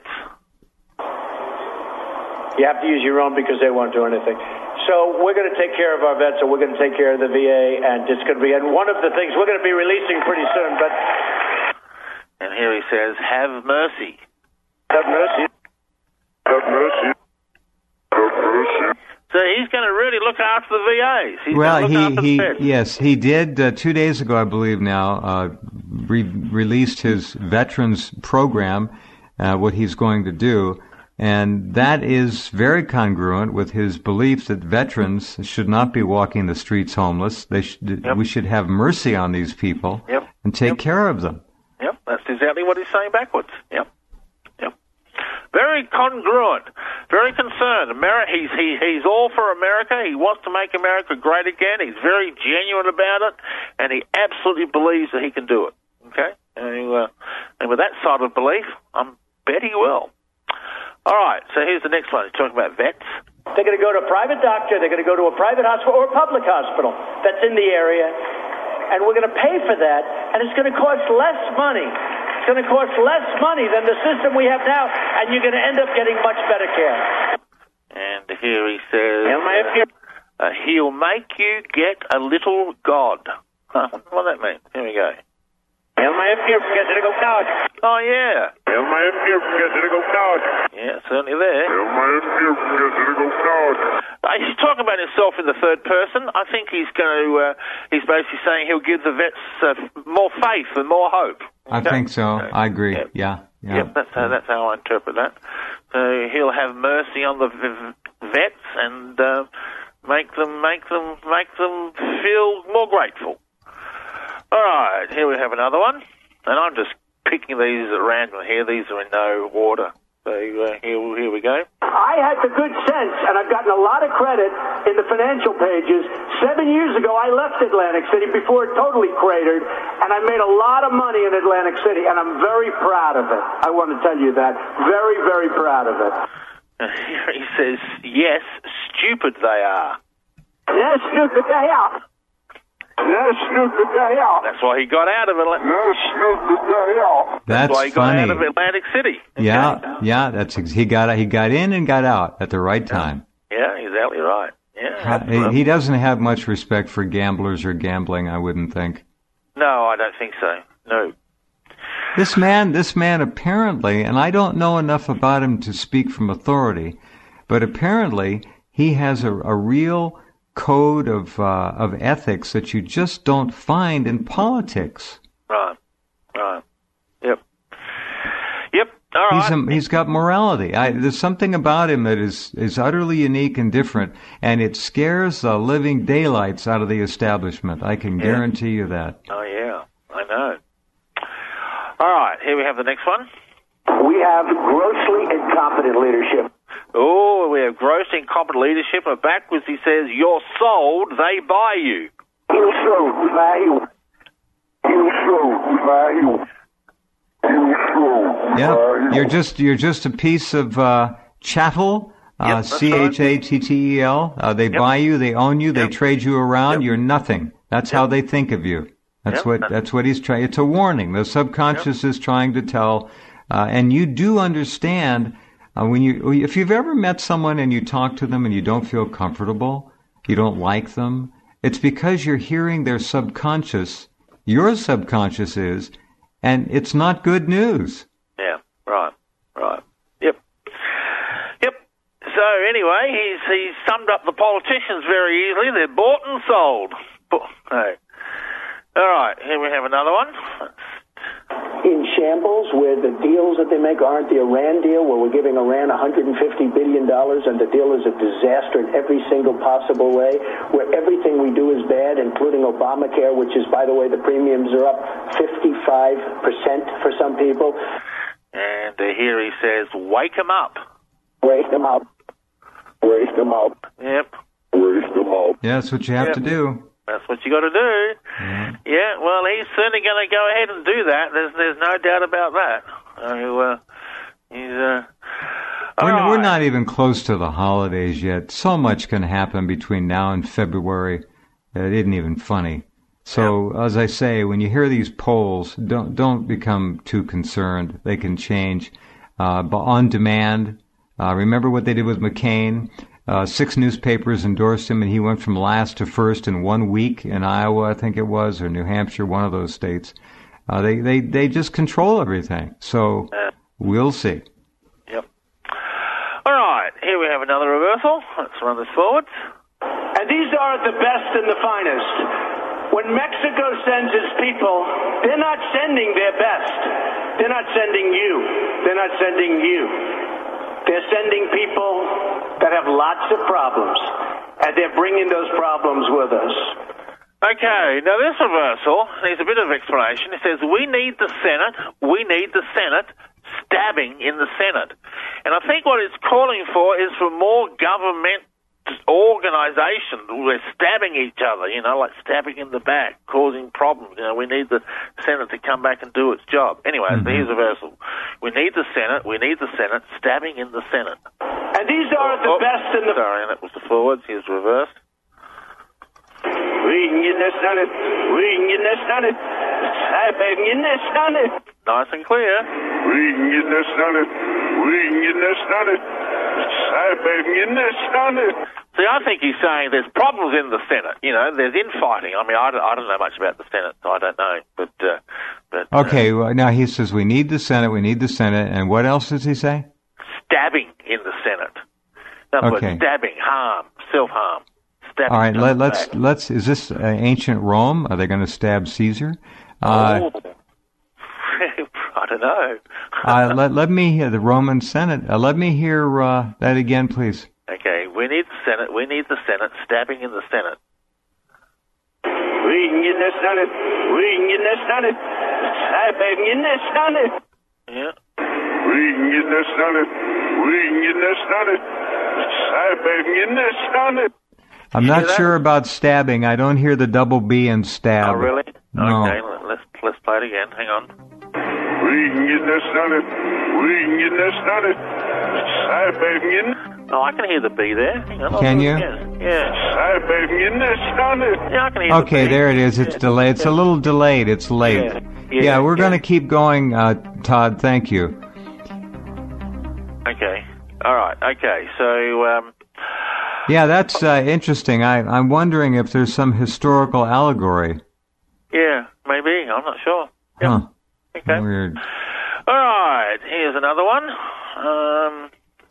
[SPEAKER 12] You have to use your own because they won't do anything. So we're going to take care of our vets, and we're going to take care of the V A, and it's going to be. And one of the things we're going to be releasing pretty soon, but.
[SPEAKER 7] And here he says, "Have mercy."
[SPEAKER 12] Have mercy.
[SPEAKER 4] Have mercy. Have mercy.
[SPEAKER 7] So he's going to really look after the V As. He's
[SPEAKER 1] Well,
[SPEAKER 7] going to look after
[SPEAKER 1] he, he
[SPEAKER 7] the vets.
[SPEAKER 1] yes, he did uh, two days ago, I believe. Now uh, re- released his veterans program, uh, what he's going to do. And that is very congruent with his belief that veterans should not be walking the streets homeless. They should,
[SPEAKER 7] Yep.
[SPEAKER 1] we should have mercy on these people
[SPEAKER 7] Yep.
[SPEAKER 1] and take
[SPEAKER 7] Yep.
[SPEAKER 1] care of them.
[SPEAKER 7] Yep, that's exactly what he's saying backwards. Yep, yep. Very congruent, very concerned. Ameri- he's he, he's all for America. He wants to make America great again. He's very genuine about it, and he absolutely believes that he can do it. Okay, and, uh, and with that sort of belief, I bet he will. All right, so here's the next one. He's talking about vets.
[SPEAKER 12] They're going to go to a private doctor, they're going to go to a private hospital or a public hospital that's in the area, and we're going to pay for that, and it's going to cost less money. It's going to cost less money than the system we have now, and you're going to end up getting much better care.
[SPEAKER 7] And here he says,
[SPEAKER 12] Am I up here?
[SPEAKER 7] Uh, he'll make you get a little God. Huh, what does that mean? Here we go.
[SPEAKER 10] Hell, my F here, get to go God.
[SPEAKER 7] Oh, yeah.
[SPEAKER 4] Hell, my F here, get to go God.
[SPEAKER 7] Yeah, certainly there.
[SPEAKER 4] Hell, my F here, get to go God.
[SPEAKER 7] Uh, he's talking about himself in the third person. I think he's going to, uh, he's basically saying he'll give the vets uh, more faith and more hope.
[SPEAKER 1] I
[SPEAKER 7] okay?
[SPEAKER 1] think so.
[SPEAKER 7] Okay.
[SPEAKER 1] I agree.
[SPEAKER 7] Yep.
[SPEAKER 1] Yeah. Yeah.
[SPEAKER 7] Yep, that's how, that's how I interpret that. So he'll have mercy on the v- vets and uh, make them, make them, make them feel more grateful. All right, here we have another one, and I'm just picking these at random here. These are in no order. So uh, here, here we go.
[SPEAKER 12] I had the good sense, and I've gotten a lot of credit in the financial pages. Seven years ago, I left Atlantic City before it totally cratered, and I made a lot of money in Atlantic City, and I'm very proud of it. I want to tell you that. Very, very proud of it.
[SPEAKER 7] Uh, here he says, yes, stupid they are.
[SPEAKER 12] Yes, stupid they are.
[SPEAKER 4] Yes, stupid they are.
[SPEAKER 7] That's why he got out of Atlantic City.
[SPEAKER 4] Yes, stupid they are.
[SPEAKER 1] That's
[SPEAKER 7] That's why he
[SPEAKER 1] funny.
[SPEAKER 7] got out of Atlantic City. Okay?
[SPEAKER 1] Yeah, yeah. That's ex- he got he got in and got out at the right time.
[SPEAKER 7] Yeah, exactly right. Yeah.
[SPEAKER 1] He, he doesn't have much respect for gamblers or gambling, I wouldn't think.
[SPEAKER 7] No, I don't think so. No.
[SPEAKER 1] This man, this man apparently, and I don't know enough about him to speak from authority, but apparently he has a, a real code of uh, of ethics that you just don't find in politics.
[SPEAKER 7] Right. Right. Yep. Yep. All right.
[SPEAKER 1] He's a, he's got morality. I, there's something about him that is is utterly unique and different, and it scares the living daylights out of the establishment. I can
[SPEAKER 7] Yeah.
[SPEAKER 1] guarantee you that.
[SPEAKER 7] Oh, yeah. I know. All right. Here we have the next one.
[SPEAKER 8] We have grossly incompetent leadership.
[SPEAKER 7] Oh, we have gross incompetent leadership, and backwards he says, you're sold, they buy you.
[SPEAKER 4] You sold value. You sold value. You sold
[SPEAKER 1] Yeah,
[SPEAKER 4] value.
[SPEAKER 1] you're just you're just a piece of uh, chattel. Uh,
[SPEAKER 7] Yep, that's
[SPEAKER 1] C H A T T E L. Uh, they
[SPEAKER 7] Yep.
[SPEAKER 1] buy you, they own you, they
[SPEAKER 7] Yep.
[SPEAKER 1] trade you around.
[SPEAKER 7] Yep.
[SPEAKER 1] You're nothing. That's how they think of you. That's
[SPEAKER 7] Yep.
[SPEAKER 1] what that's what he's trying. It's a warning. The subconscious is trying to tell, uh, and you do understand uh, when you if you've ever met someone and you talk to them and you don't feel comfortable, you don't like them. It's because you're hearing their subconscious. Your subconscious is, and it's not good news.
[SPEAKER 7] Yeah, right, right. Yep. Yep. So anyway, he's he's summed up the politicians very easily. They're bought and sold. Bo- no. All right, here we have another one.
[SPEAKER 8] In shambles, where the deals that they make aren't the Iran deal, where we're giving Iran one hundred fifty billion dollars and the deal is a disaster in every single possible way, where everything we do is bad, including Obamacare, which is, by the way, the premiums are up fifty-five percent for some people.
[SPEAKER 7] And uh, here he says, wake 'em up.
[SPEAKER 8] Wake them up.
[SPEAKER 4] Wake them up.
[SPEAKER 7] Yep.
[SPEAKER 4] Wake them up.
[SPEAKER 1] Yeah, that's what you have
[SPEAKER 7] Yep.
[SPEAKER 1] to do.
[SPEAKER 7] That's what you got to do.
[SPEAKER 1] Yeah.
[SPEAKER 7] Yeah, well, he's certainly going to go ahead and do that. There's there's no doubt about that. So, uh, he's, uh...
[SPEAKER 1] We're,
[SPEAKER 7] all
[SPEAKER 1] we're
[SPEAKER 7] right.
[SPEAKER 1] not even close to the holidays yet. So much can happen between now and February. It isn't even funny. So, yeah. As I say, when you hear these polls, don't don't become too concerned. They can change. Uh, but on demand, uh, remember what they did with McCain? Uh, six newspapers endorsed him, and he went from last to first in one week in Iowa, I think it was, or New Hampshire, one of those states. Uh, they, they, they just control everything. So,
[SPEAKER 7] Yeah.
[SPEAKER 1] we'll see.
[SPEAKER 7] Yep. All right, here we have another reversal. Let's run this forward.
[SPEAKER 12] And these are the best and the finest. When Mexico sends its people, they're not sending their best. They're not sending you. They're not sending you. They're sending people that have lots of problems, and they're bringing those problems with us.
[SPEAKER 7] Okay, now this reversal needs a bit of explanation. It says, we need the Senate, we need the Senate stabbing in the Senate. And I think what it's calling for is for more government organization. We're stabbing each other, you know, like stabbing in the back, causing problems. You know, we need the Senate to come back and do its job. Anyway, mm-hmm. Here's a reversal. We need the Senate, we need the Senate, stabbing in the Senate.
[SPEAKER 12] And these are the
[SPEAKER 7] oh,
[SPEAKER 12] best in the...
[SPEAKER 7] Sorry, that was the forwards. Here's reversed.
[SPEAKER 12] We can get this done it. We can get this done it. Stabbing in the Senate.
[SPEAKER 7] Nice and clear.
[SPEAKER 4] We can get this done it. We can get this done it. Stabbing in the Senate.
[SPEAKER 7] See, I think he's saying there's problems in the Senate. You know, there's infighting. I mean, I don't, I don't know much about the Senate, so I don't know. But, uh, but
[SPEAKER 1] okay,
[SPEAKER 7] uh,
[SPEAKER 1] well, now he says we need the Senate, we need the Senate, and what else does he say?
[SPEAKER 7] Stabbing in the Senate. In other
[SPEAKER 1] Okay.
[SPEAKER 7] words, stabbing, harm, self-harm. Stabbing.
[SPEAKER 1] All right, let,
[SPEAKER 7] doesn't
[SPEAKER 1] let's
[SPEAKER 7] matter.
[SPEAKER 1] let's. Is this uh, ancient Rome? Are they going to stab Caesar? Uh,
[SPEAKER 7] Oh. I don't know.
[SPEAKER 1] uh, let let me hear the Roman Senate. Uh, let me hear uh, that again, please.
[SPEAKER 7] Okay, we need the Senate. We need the Senate. Stabbing in the Senate.
[SPEAKER 10] We can get the Senate. We can get the Senate. Stabbing in the Senate.
[SPEAKER 7] Yeah.
[SPEAKER 4] We can get the Senate. We can get the Senate. Stabbing in the Senate.
[SPEAKER 1] I'm not
[SPEAKER 7] hear that?
[SPEAKER 1] sure about stabbing. I don't hear the double B in stab.
[SPEAKER 7] Oh, really?
[SPEAKER 1] No.
[SPEAKER 7] Okay, let- let's let's play it again. Hang on.
[SPEAKER 4] We can get the Senate. We can get the Senate. Stabbing in.
[SPEAKER 7] Oh, I can hear the B there. Hang on. I'll
[SPEAKER 1] Can
[SPEAKER 7] do it
[SPEAKER 1] you?
[SPEAKER 7] again. Yeah.
[SPEAKER 4] Stabbing in the Senate.
[SPEAKER 7] Yeah, I can hear
[SPEAKER 1] Okay,
[SPEAKER 7] the B.
[SPEAKER 1] there it is. It's
[SPEAKER 7] Yeah.
[SPEAKER 1] delayed. It's a little delayed. It's late.
[SPEAKER 7] Yeah,
[SPEAKER 1] Yeah,
[SPEAKER 7] yeah,
[SPEAKER 1] we're going to
[SPEAKER 7] yeah.
[SPEAKER 1] keep going, uh, Todd. Thank you.
[SPEAKER 7] Okay. All right. Okay. So, um,
[SPEAKER 1] Yeah, that's uh, interesting. I, I'm wondering if there's some historical allegory.
[SPEAKER 7] yeah, maybe. I'm not sure. Yep.
[SPEAKER 1] Huh.
[SPEAKER 7] Okay.
[SPEAKER 1] Weird.
[SPEAKER 7] All right. Here's another one. Um,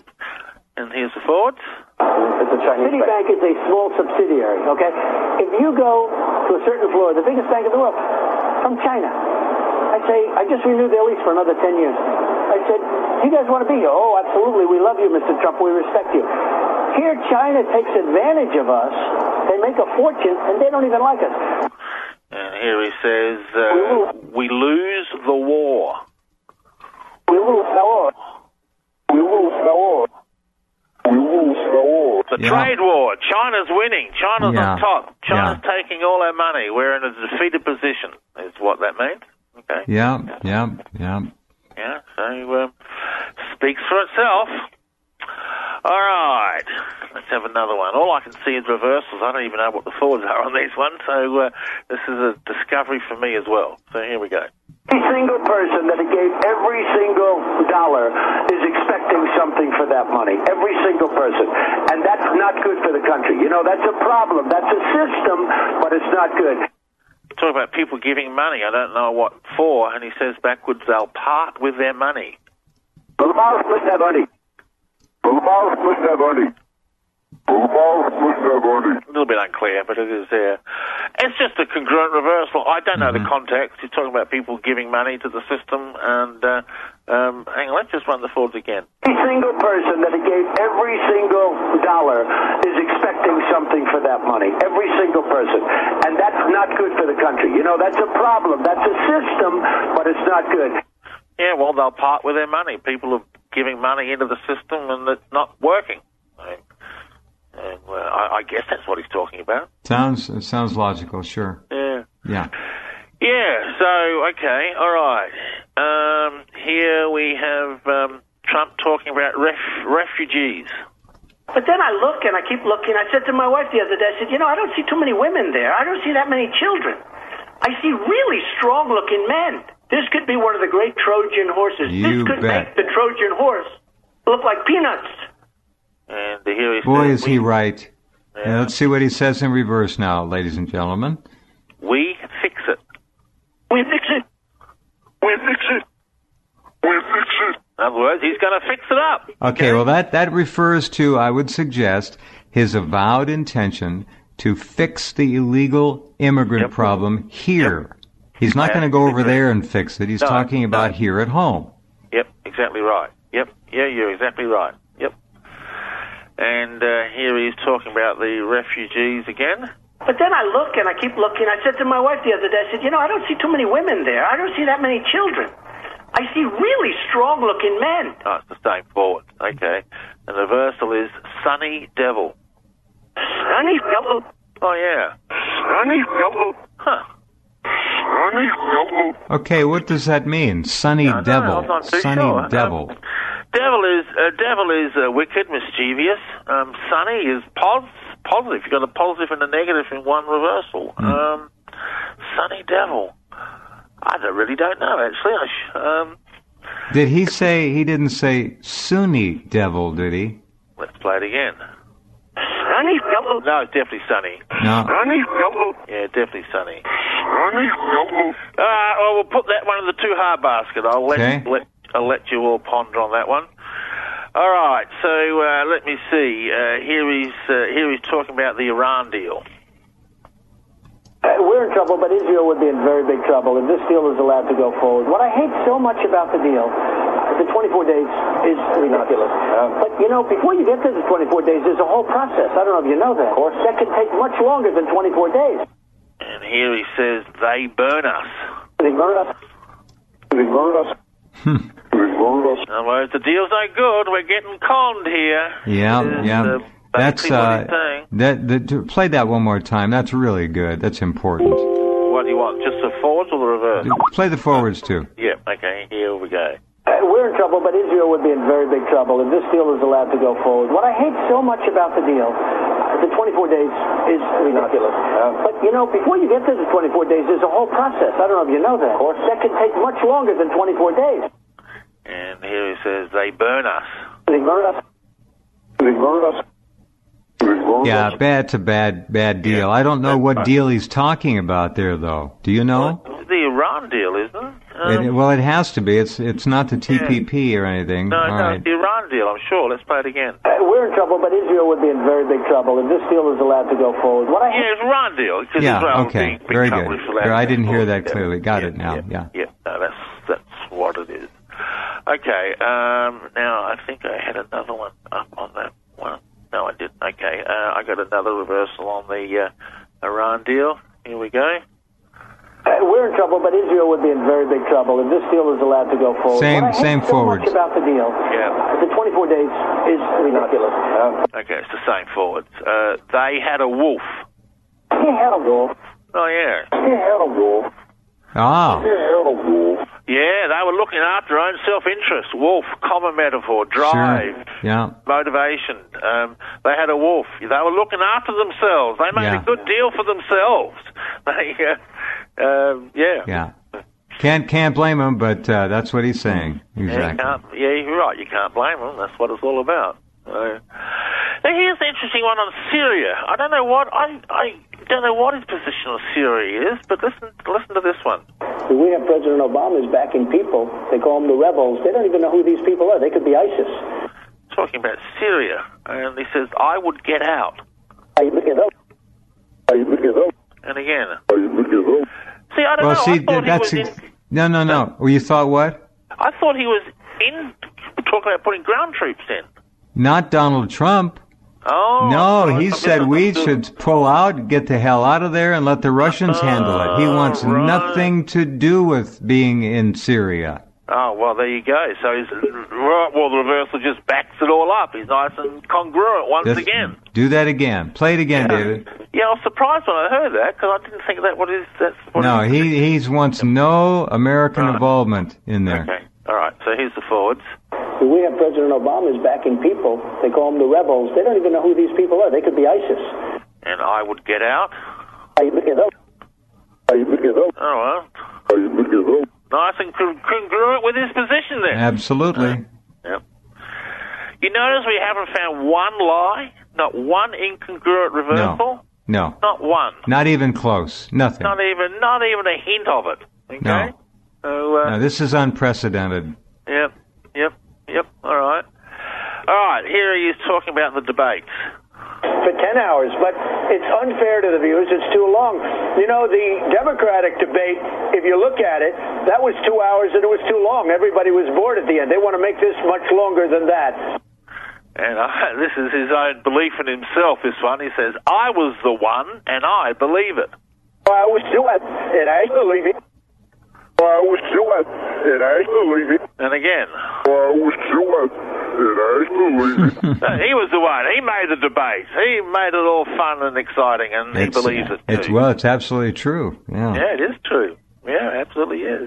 [SPEAKER 7] and here's the forwards.
[SPEAKER 8] It's a Chinese Citibank is a small subsidiary, okay? If you go to a certain floor, the biggest bank in the world, from China, I say, I just renewed their lease for another ten years. I said, you guys want to be here? Oh, absolutely. We love you, Mister Trump. We respect you. Here, China takes advantage of us. They make a fortune, and they don't even like us.
[SPEAKER 7] And here he says, uh, we lose the war.
[SPEAKER 8] We lose the war.
[SPEAKER 4] We lose the war. We lose the war.
[SPEAKER 7] The
[SPEAKER 1] Yeah.
[SPEAKER 7] trade war. China's winning. China's
[SPEAKER 1] Yeah.
[SPEAKER 7] on top. China's
[SPEAKER 1] Yeah.
[SPEAKER 7] taking all our money. We're in a defeated position, is what that means. Okay.
[SPEAKER 1] Yeah, yeah, yeah.
[SPEAKER 7] Yeah, so um, speaks for itself. All right, let's have another one. All I can see is reversals. I don't even know what the forwards are on these ones, so uh, this is a discovery for me as well. So here we go.
[SPEAKER 8] Every single person that gave every single dollar is expecting something for that money. Every single person. And that's not good for the country. You know, that's a problem. That's a system, but it's not good.
[SPEAKER 7] Talk about people giving money. I don't know what for, and he says backwards they'll part with their money.
[SPEAKER 8] The mouth with that money.
[SPEAKER 4] The mouth with the money. The mouth with the money.
[SPEAKER 7] A little bit unclear, but it is there. It's just a congruent reversal. I don't know
[SPEAKER 1] Mm-hmm.
[SPEAKER 7] the context. He's talking about people giving money to the system, and uh, um, hang on, let's just run the forwards again.
[SPEAKER 8] Every single person that gave every single dollar is expecting something for that money. Every single person. And that's not good for the country. You know, that's a problem. That's a system, but it's not good.
[SPEAKER 7] Yeah, well, they'll part with their money. People are giving money into the system, and it's not working. I, and, uh, I, I guess that's what he's talking about.
[SPEAKER 1] Sounds it sounds logical. Sure.
[SPEAKER 7] Yeah.
[SPEAKER 1] Yeah.
[SPEAKER 7] Yeah, so, okay, all right. Um, here we have um, Trump talking about ref- refugees.
[SPEAKER 12] But then I look and I keep looking. I said to my wife the other day, I said, you know, I don't see too many women there. I don't see that many children. I see really strong-looking men. This could be one of the great Trojan horses.
[SPEAKER 1] You
[SPEAKER 12] this could
[SPEAKER 1] bet.
[SPEAKER 12] make the Trojan horse look like peanuts.
[SPEAKER 7] And here he
[SPEAKER 1] Boy,
[SPEAKER 7] says,
[SPEAKER 1] is he
[SPEAKER 7] we,
[SPEAKER 1] right. Yeah, let's see what he says in reverse now, ladies and gentlemen.
[SPEAKER 7] we fix it.
[SPEAKER 12] We fix it.
[SPEAKER 4] We fix it. We fix it.
[SPEAKER 7] In other words, he's going to fix it up.
[SPEAKER 1] Okay, well, that, that refers to, I would suggest, his avowed intention to fix the illegal immigrant
[SPEAKER 7] Yep.
[SPEAKER 1] problem here.
[SPEAKER 7] Yep.
[SPEAKER 1] He's not
[SPEAKER 7] Yeah,
[SPEAKER 1] going to go over
[SPEAKER 7] exactly.
[SPEAKER 1] there and fix it. He's
[SPEAKER 7] No,
[SPEAKER 1] talking about
[SPEAKER 7] no.
[SPEAKER 1] here at home.
[SPEAKER 7] Yep, exactly right. Yep, yeah, you're exactly right. Yep. And uh, here he's talking about the refugees again.
[SPEAKER 12] But then I look and I keep looking. I said to my wife the other day, I said, you know, I don't see too many women there. I don't see that many children. I see really strong-looking men.
[SPEAKER 7] Oh, it's the same forward. Okay. And the reversal is Sunny Devil.
[SPEAKER 12] Sunny Devil?
[SPEAKER 7] Oh, yeah.
[SPEAKER 4] Sunny Devil.
[SPEAKER 7] Huh.
[SPEAKER 4] Sunny Devil.
[SPEAKER 1] Okay, what does that mean? Sunny
[SPEAKER 7] No, no,
[SPEAKER 1] devil.
[SPEAKER 7] I'm not too
[SPEAKER 1] Sunny
[SPEAKER 7] sure.
[SPEAKER 1] devil.
[SPEAKER 7] Um, devil is uh, devil is uh, wicked, mischievous. Um, sunny is pos- positive. You've got a positive and a negative in one reversal.
[SPEAKER 1] Hmm.
[SPEAKER 7] Um, sunny devil. I don't, really don't know, actually. I sh- um,
[SPEAKER 1] Did he say, he didn't say Sunni devil, did he?
[SPEAKER 7] let's play it again.
[SPEAKER 4] Sunny fellow.
[SPEAKER 7] No, it's definitely sunny.
[SPEAKER 1] No.
[SPEAKER 4] Sunny fellow.
[SPEAKER 7] Yeah, definitely sunny.
[SPEAKER 4] Sunny fellow.
[SPEAKER 7] Uh, well, we'll put that one in the too hard basket. I'll let,
[SPEAKER 1] Okay.
[SPEAKER 7] let I'll let you all ponder on that one. All right, so uh, let me see. Uh, here he's uh, here he's talking about the Iran deal.
[SPEAKER 8] Uh, we're in trouble, but Israel would be in very big trouble if this deal is allowed to go forward. What I hate so much about the deal, uh, the twenty-four days is ridiculous. Um, but, you know, before you get to the twenty-four days, there's a whole process. I don't know if you know that. Of course, that can take much longer than twenty-four days.
[SPEAKER 7] And here he says, they burn us.
[SPEAKER 8] They burn us.
[SPEAKER 4] They burn us.
[SPEAKER 1] Hmm.
[SPEAKER 4] They burn us.
[SPEAKER 7] In other words, the deal's no good. We're getting conned here.
[SPEAKER 1] Yeah,
[SPEAKER 7] Is,
[SPEAKER 1] yeah.
[SPEAKER 7] uh,
[SPEAKER 1] That's
[SPEAKER 7] basically what
[SPEAKER 1] uh,
[SPEAKER 7] he's saying.
[SPEAKER 1] that. The, to play that one more time. That's really good. That's important.
[SPEAKER 7] What do you want? Just the forwards or the reverse?
[SPEAKER 1] Play the forwards too.
[SPEAKER 7] Yeah, okay, here we go.
[SPEAKER 8] Uh, we're in trouble, but Israel would be in very big trouble if this deal is allowed to go forward. What I hate so much about the deal, uh, the twenty-four days is ridiculous. Um, but, you know, before you get to the twenty-four days, there's a whole process. I don't know if you know that. Of course, that can take much longer than twenty-four days.
[SPEAKER 7] And here he says, they burn us.
[SPEAKER 8] They burn us.
[SPEAKER 4] They burn us. They burn
[SPEAKER 1] Yeah,
[SPEAKER 4] us.
[SPEAKER 1] bad to bad, bad deal. I don't know what deal he's talking about there, though. Do you know?
[SPEAKER 7] It's the Iran deal, isn't it? Um,
[SPEAKER 1] It, well, it has to be. It's it's not the T P P or anything.
[SPEAKER 7] no,
[SPEAKER 1] All
[SPEAKER 7] no,
[SPEAKER 1] right.
[SPEAKER 7] it's the Iran deal, I'm sure. Let's play it again.
[SPEAKER 8] Uh, we're in trouble, but Israel would be in very big trouble if this deal is allowed to go forward. What I hate...
[SPEAKER 7] Yeah, it's Iran deal. Because
[SPEAKER 1] Yeah,
[SPEAKER 7] Israel would
[SPEAKER 1] okay.
[SPEAKER 7] be big
[SPEAKER 1] Very
[SPEAKER 7] trouble
[SPEAKER 1] good.
[SPEAKER 7] if allowed
[SPEAKER 1] Here, I
[SPEAKER 7] to
[SPEAKER 1] didn't
[SPEAKER 7] go
[SPEAKER 1] hear
[SPEAKER 7] forward.
[SPEAKER 1] that clearly. Got
[SPEAKER 7] yeah,
[SPEAKER 1] it now.
[SPEAKER 7] Yeah,
[SPEAKER 1] Yeah.
[SPEAKER 7] yeah. No, that's, that's what it is. Okay, um, now I think I had another one up on that one. No, I didn't. Okay, uh, I got another reversal on the uh, Iran deal. Here we go.
[SPEAKER 8] Uh, we're in trouble, but Israel would be in very big trouble if this deal is allowed to go forward.
[SPEAKER 1] Same-
[SPEAKER 8] what I hate
[SPEAKER 1] same
[SPEAKER 8] so
[SPEAKER 1] forwards.
[SPEAKER 8] much about the deal,
[SPEAKER 7] Yeah.
[SPEAKER 8] uh, the twenty-four days is ridiculous. Um,
[SPEAKER 7] Okay, it's the same forwards. Uh, they had a wolf.
[SPEAKER 8] he had a wolf.
[SPEAKER 7] Oh, yeah.
[SPEAKER 4] He had a wolf.
[SPEAKER 1] Ah.
[SPEAKER 4] He had a wolf.
[SPEAKER 7] Yeah, they were looking after their own self-interest. Wolf, common metaphor, drive,
[SPEAKER 1] Sure. Yeah.
[SPEAKER 7] motivation. Um, they had a wolf. They were looking after themselves. They made
[SPEAKER 1] Yeah.
[SPEAKER 7] a good deal for themselves. They, uh, um, yeah.
[SPEAKER 1] Yeah. Can't can't blame him, but uh, that's what he's saying.
[SPEAKER 7] Yeah, you
[SPEAKER 1] Exactly.
[SPEAKER 7] can't, yeah, you're right. You can't blame them. That's what it's all about. So, now here's the interesting one on Syria. I don't know what I I don't know what his position on Syria is, but listen listen to this one.
[SPEAKER 8] We have President Obama's backing people. They call them the rebels. They don't even know who these people are. They could be ISIS.
[SPEAKER 7] Talking about Syria, and he says, "I would get out."
[SPEAKER 8] Hey, look it up.
[SPEAKER 4] Hey, look it up.
[SPEAKER 7] And again,
[SPEAKER 4] Hey, look it up.
[SPEAKER 7] see, I don't
[SPEAKER 1] Well,
[SPEAKER 7] know.
[SPEAKER 1] see,
[SPEAKER 7] I thought he
[SPEAKER 1] that's
[SPEAKER 7] was
[SPEAKER 1] ex-
[SPEAKER 7] in,
[SPEAKER 1] no, no, no. Well, you thought what?
[SPEAKER 7] I thought he was in talking about putting ground troops in.
[SPEAKER 1] Not Donald Trump.
[SPEAKER 7] Oh
[SPEAKER 1] No,
[SPEAKER 7] I-
[SPEAKER 1] he
[SPEAKER 7] I
[SPEAKER 1] said we
[SPEAKER 7] misunderstood.
[SPEAKER 1] should pull out, get the hell out of there, and let the Russians handle it. He wants
[SPEAKER 7] Oh, right.
[SPEAKER 1] nothing to do with being in Syria.
[SPEAKER 7] Oh, well, there you go. So he's, well, the reversal just backs it all up. He's nice and congruent once
[SPEAKER 1] Just
[SPEAKER 7] again.
[SPEAKER 1] do that again. Play it again, David.
[SPEAKER 7] Yeah, I was surprised when I heard that because I didn't think that what is that's what
[SPEAKER 1] No,
[SPEAKER 7] is-
[SPEAKER 1] he he's wants no American
[SPEAKER 7] Right.
[SPEAKER 1] involvement in there.
[SPEAKER 7] Okay, all right. So here's the forwards.
[SPEAKER 8] We have President Obama's backing people. They call them the rebels. They don't even know who these people are. They could be ISIS.
[SPEAKER 7] And I would get out.
[SPEAKER 8] Hey, look it up.
[SPEAKER 4] Hey, look it up.
[SPEAKER 7] Oh well,
[SPEAKER 4] Hey, look it up.
[SPEAKER 7] nice and con- congruent with his position there.
[SPEAKER 1] Absolutely.
[SPEAKER 7] Yep. You notice we haven't found one lie, not one incongruent reversal,
[SPEAKER 1] No.
[SPEAKER 7] not one,
[SPEAKER 1] Not even close. Nothing.
[SPEAKER 7] not even, not even a hint of it. Okay.
[SPEAKER 1] No.
[SPEAKER 7] So, uh,
[SPEAKER 1] No, this is unprecedented.
[SPEAKER 7] Yep, yep, yep. All right, all right. Here he is talking about the debates.
[SPEAKER 12] For ten hours, but it's unfair to the viewers. It's too long. You know, the Democratic debate, if you look at it, that was two hours and it was too long. Everybody was bored at the end. They want to make this much longer than that.
[SPEAKER 7] And I, this is his own belief in himself, this one. He says, I was the one, and I believe it.
[SPEAKER 12] I was doing it, and I believe it.
[SPEAKER 4] I was doing it, and I believe it.
[SPEAKER 7] And again.
[SPEAKER 4] I was doing it, and I believe it.
[SPEAKER 7] Uh, he was the one. He made the debate. He made it all fun and exciting, and he
[SPEAKER 1] It's-
[SPEAKER 7] believes it, too.
[SPEAKER 1] It's well, it's absolutely true. Yeah.
[SPEAKER 7] Yeah, it is true. Yeah, absolutely is.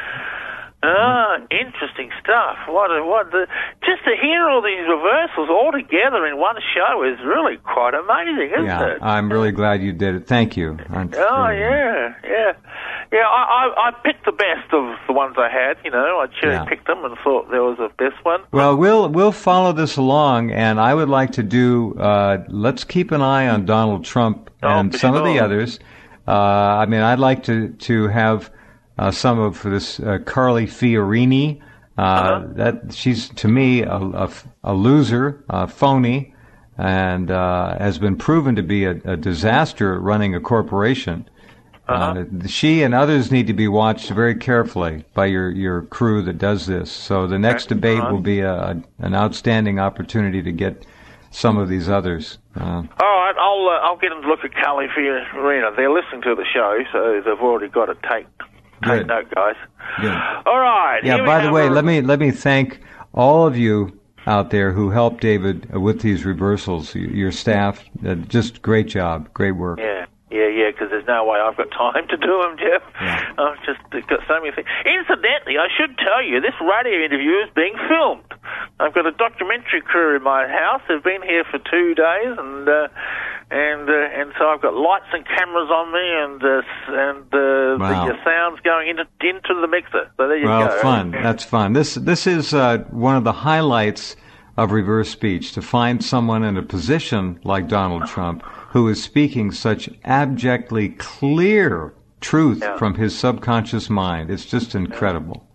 [SPEAKER 7] Ah, interesting stuff. What a, what the, just to hear all these reversals all together in one show is really quite amazing, isn't
[SPEAKER 1] Yeah,
[SPEAKER 7] it?
[SPEAKER 1] I'm really glad you did it. Thank you. I'm
[SPEAKER 7] Oh,
[SPEAKER 1] really-
[SPEAKER 7] yeah, yeah. Yeah, I, I, I picked the best of the ones I had, you know. I cherry-picked yeah. them and thought there was a best one.
[SPEAKER 1] Well, we'll we'll follow this along, and I would like to do, uh, let's keep an eye on Donald Trump and
[SPEAKER 7] oh,
[SPEAKER 1] some
[SPEAKER 7] sure.
[SPEAKER 1] of the others. Uh, I mean, I'd like to, to have uh, some of this uh, Carly Fiorini. Uh, uh-huh. That she's, to me, a, a, a loser, a phony, and uh, has been proven to be a, a disaster at running a corporation.
[SPEAKER 7] Uh-huh.
[SPEAKER 1] Uh, she and others need to be watched very carefully by your, your crew that does this. So the next
[SPEAKER 7] okay.
[SPEAKER 1] debate
[SPEAKER 7] uh-huh.
[SPEAKER 1] will be a, an outstanding opportunity to get some of these others. Uh,
[SPEAKER 7] All right, I'll uh, I'll get them to look at Carly Fiorina. They're listening to the show, so they've already got to take take note, guys.
[SPEAKER 1] Good.
[SPEAKER 7] All right.
[SPEAKER 1] Yeah. By the way, a... let me let me thank all of you out there who helped David with these reversals. Your staff, uh, just great job, great work.
[SPEAKER 7] Yeah. Yeah, yeah, because there's no way I've got time to do them, Jeff.
[SPEAKER 1] Yeah.
[SPEAKER 7] I've just got so many things. Incidentally, I should tell you, this radio interview is being filmed. I've got a documentary crew in my house. They've been here for two days, and uh, and uh, and so I've got lights and cameras on me, and uh, and uh,
[SPEAKER 1] wow.
[SPEAKER 7] the sounds going into into the mixer. So there you
[SPEAKER 1] well,
[SPEAKER 7] go.
[SPEAKER 1] Well, fun. That's fun. This this is uh, one of the highlights of reverse speech, to find someone in a position like Donald Trump who is speaking such abjectly clear truth
[SPEAKER 7] yeah.
[SPEAKER 1] from his subconscious mind. It's just incredible.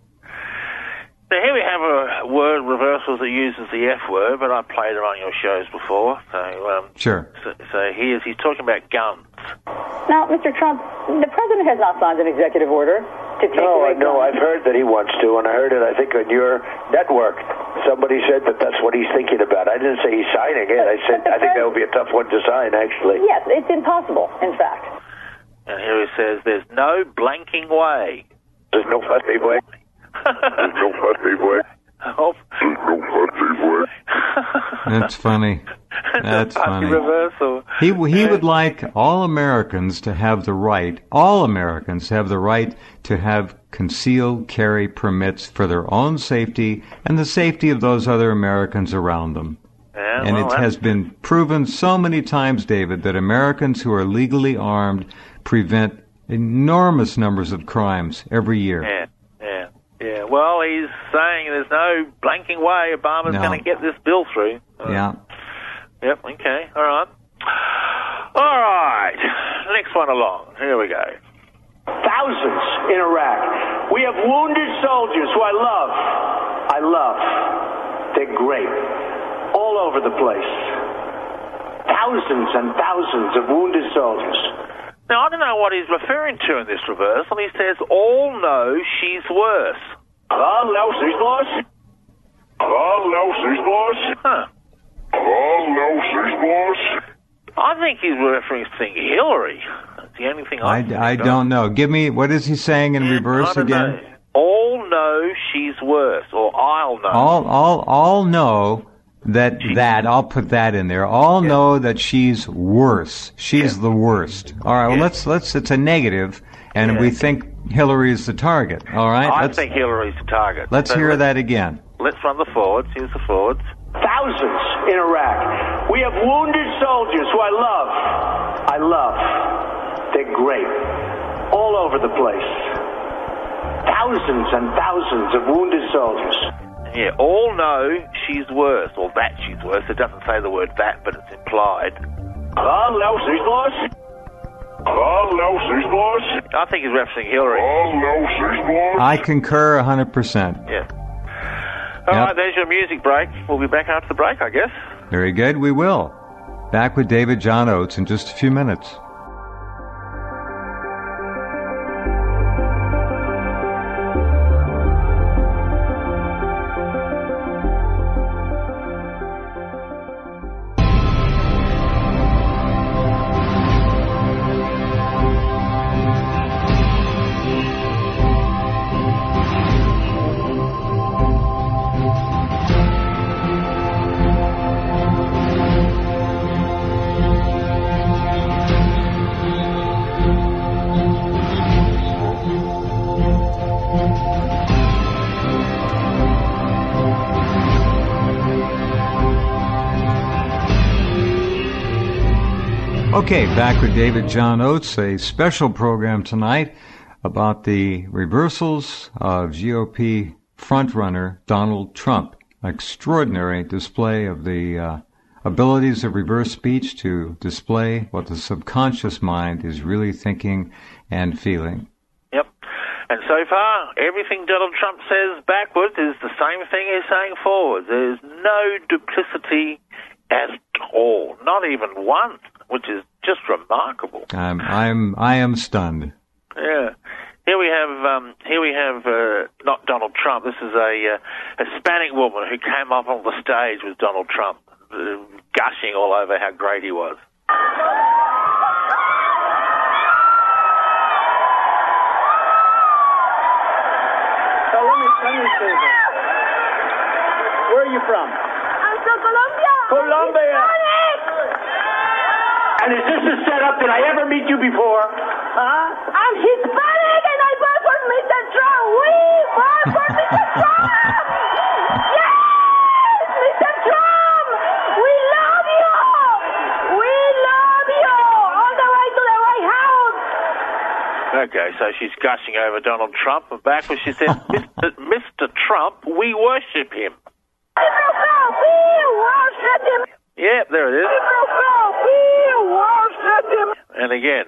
[SPEAKER 7] So here we have a word reversal that uses the F word, but I played it on your shows before. So um,
[SPEAKER 1] sure.
[SPEAKER 7] So, so he is, he's talking about guns.
[SPEAKER 13] Now, Mister Trump, the president has not signed an executive order to take
[SPEAKER 9] no,
[SPEAKER 13] away
[SPEAKER 9] guns. No, I've heard that he wants to, and I heard it, I think, on your network. Somebody said that that's what he's thinking about. I didn't say he's signing it.
[SPEAKER 13] But,
[SPEAKER 9] I said I think that would be a tough one to sign, actually.
[SPEAKER 13] Yes, it's impossible, in fact.
[SPEAKER 7] And here he says, there's no blanking way.
[SPEAKER 9] There's no fussy way. There's no fussy way.
[SPEAKER 7] Oh.
[SPEAKER 9] There's no fussy way.
[SPEAKER 1] That's funny. That's funny.
[SPEAKER 7] Reversal.
[SPEAKER 1] He he would like all Americans to have the right, all Americans to have the right to have concealed carry permits for their own safety and the safety of those other Americans around them.
[SPEAKER 7] Yeah,
[SPEAKER 1] and
[SPEAKER 7] well,
[SPEAKER 1] it has been proven so many times, David, that Americans who are legally armed prevent enormous numbers of crimes every year.
[SPEAKER 7] Yeah, yeah, yeah. Well, he's saying there's no blanking way Obama's
[SPEAKER 1] no.
[SPEAKER 7] going to get this bill through. Uh,
[SPEAKER 1] yeah.
[SPEAKER 7] Yep, okay, all right. All right, next one along. Here we go.
[SPEAKER 10] Thousands in Iraq. We have wounded soldiers who I love. I love. They're great. All over the place. Thousands and thousands of wounded soldiers.
[SPEAKER 7] Now, I don't know what he's referring to in this reversal. He says, all know she's worse.
[SPEAKER 10] All know she's worse?
[SPEAKER 4] All know she's worse?
[SPEAKER 7] Huh.
[SPEAKER 4] All know she's worse?
[SPEAKER 7] I think he's referencing Hillary. That's the only thing I
[SPEAKER 1] I, I don't know. Give me, what is he saying in reverse
[SPEAKER 7] I
[SPEAKER 1] again?
[SPEAKER 7] Know. All know she's worse, or I'll know.
[SPEAKER 1] All, all, all know that, that, I'll put that in there. All yeah. know that she's worse. She's yeah. the worst. All right, well, yeah. let's, let's, it's a negative, and yeah. we think Hillary's the target. All right?
[SPEAKER 7] I
[SPEAKER 1] let's,
[SPEAKER 7] think Hillary's the target.
[SPEAKER 1] Let's
[SPEAKER 7] so
[SPEAKER 1] hear
[SPEAKER 7] let's,
[SPEAKER 1] that again.
[SPEAKER 7] Let's run the forwards. Here's the forwards.
[SPEAKER 10] Thousands in Iraq. We have wounded soldiers who I love. I love. They're great. All over the place. Thousands and thousands of wounded soldiers.
[SPEAKER 7] Yeah, all know she's worse, or that she's worse. It doesn't say the word that, but it's implied.
[SPEAKER 10] All know she's worse?
[SPEAKER 4] All know she's worse?
[SPEAKER 7] I think he's referencing Hillary.
[SPEAKER 4] All know she's worse?
[SPEAKER 1] I concur one hundred percent.
[SPEAKER 7] Yeah. All yep. right, there's your music break. We'll be back after the break, I guess.
[SPEAKER 1] Very good, we will. Back with David John Oates in just a few minutes. Okay, back with David John Oates, a special program tonight. about the reversals of G O P frontrunner Donald Trump. Extraordinary display of the uh, abilities of reverse speech to display what the subconscious mind is really thinking and feeling.
[SPEAKER 7] Yep. And so far, everything Donald Trump says backwards is the same thing he's saying forwards. There's no duplicity at all, not even one, which is just remarkable.
[SPEAKER 1] I'm, I'm, I am stunned.
[SPEAKER 7] Yeah. Here we have, um, here we have, uh, not Donald Trump. This is a uh, Hispanic woman who came up on the stage with Donald Trump, uh, gushing all over how great he was.
[SPEAKER 12] So let me, let me see this. Where are you from?
[SPEAKER 14] I'm from Colombia.
[SPEAKER 12] Colombia. And is this a setup? Did I ever meet you before? Huh?
[SPEAKER 14] I'm Hispanic and I vote for Mister Trump. We vote for Mister Trump. Yes, Mister Trump. We love you. We love you. All the way to the White House.
[SPEAKER 7] Okay, so she's gushing over Donald Trump, and back when she said, Mister Mister Trump, we worship him.
[SPEAKER 14] Mister Trump, we worship him.
[SPEAKER 7] Yep, there it is.
[SPEAKER 14] Mister Trump, we worship him.
[SPEAKER 7] And again.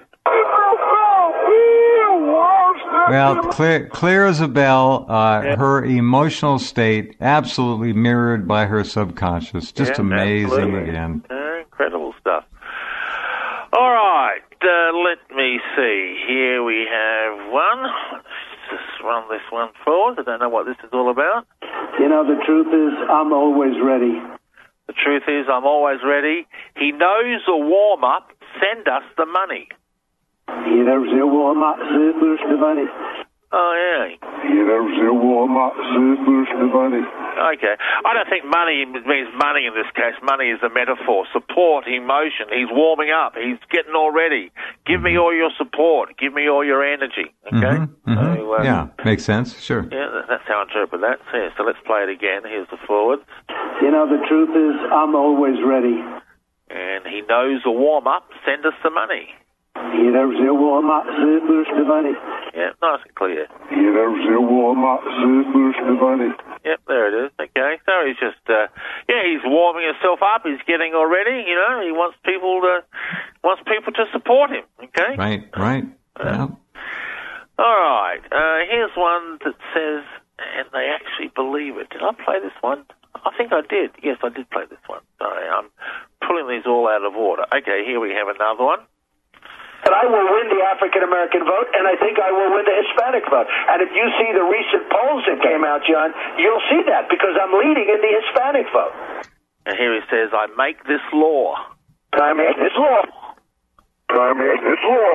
[SPEAKER 1] Well, clear, clear as a bell, uh, yeah. Her emotional state absolutely mirrored by her subconscious. Just
[SPEAKER 7] yeah,
[SPEAKER 1] amazing
[SPEAKER 7] absolutely.
[SPEAKER 1] Again.
[SPEAKER 7] Uh, incredible stuff. All right, uh, let me see. Here we have one. Let's just run this one forward. I don't know what this is all about.
[SPEAKER 8] You know, the truth is, I'm always ready.
[SPEAKER 7] The truth is, I'm always ready. He knows a warm-up. Send us the money.
[SPEAKER 8] He knows a warm-up. Send us the money.
[SPEAKER 7] Oh, yeah.
[SPEAKER 4] He knows a warm-up. Send us the money.
[SPEAKER 7] Okay. I don't think money means money in this case. Money is a metaphor. Support, emotion. He's warming up. He's getting all ready. Give me all your support. Give me all your energy. Okay?
[SPEAKER 1] Mm-hmm, mm-hmm.
[SPEAKER 7] So, um,
[SPEAKER 1] yeah, makes sense. Sure.
[SPEAKER 7] Yeah, that's how I interpret that. So, yeah, so let's play it again. Here's the forwards.
[SPEAKER 8] You know, the truth is, I'm always ready.
[SPEAKER 7] And he knows a warm-up. Send us the money.
[SPEAKER 8] He knows a warm-up. Send us the money.
[SPEAKER 7] Yeah, nice and clear.
[SPEAKER 4] He knows a warm-up. Send us the money.
[SPEAKER 7] Yep, there it is. Okay, so he's just, uh, yeah, he's warming himself up. He's getting all ready. You know, he wants people to wants people to support him. Okay.
[SPEAKER 1] Right. Right.
[SPEAKER 7] Uh,
[SPEAKER 1] yeah.
[SPEAKER 7] All right. Uh, here's one that says, and they actually believe it. Did I play this one? I think I did. Yes, I did play this one. Sorry, I'm pulling these all out of order. Okay, here we have another one.
[SPEAKER 10] But I will win the African-American vote, and I think I will win the Hispanic vote. And if you see the recent polls that came out, John, you'll see that, because I'm leading in the Hispanic vote.
[SPEAKER 7] And here he says, I make this law.
[SPEAKER 10] I make this law.
[SPEAKER 4] I make this law.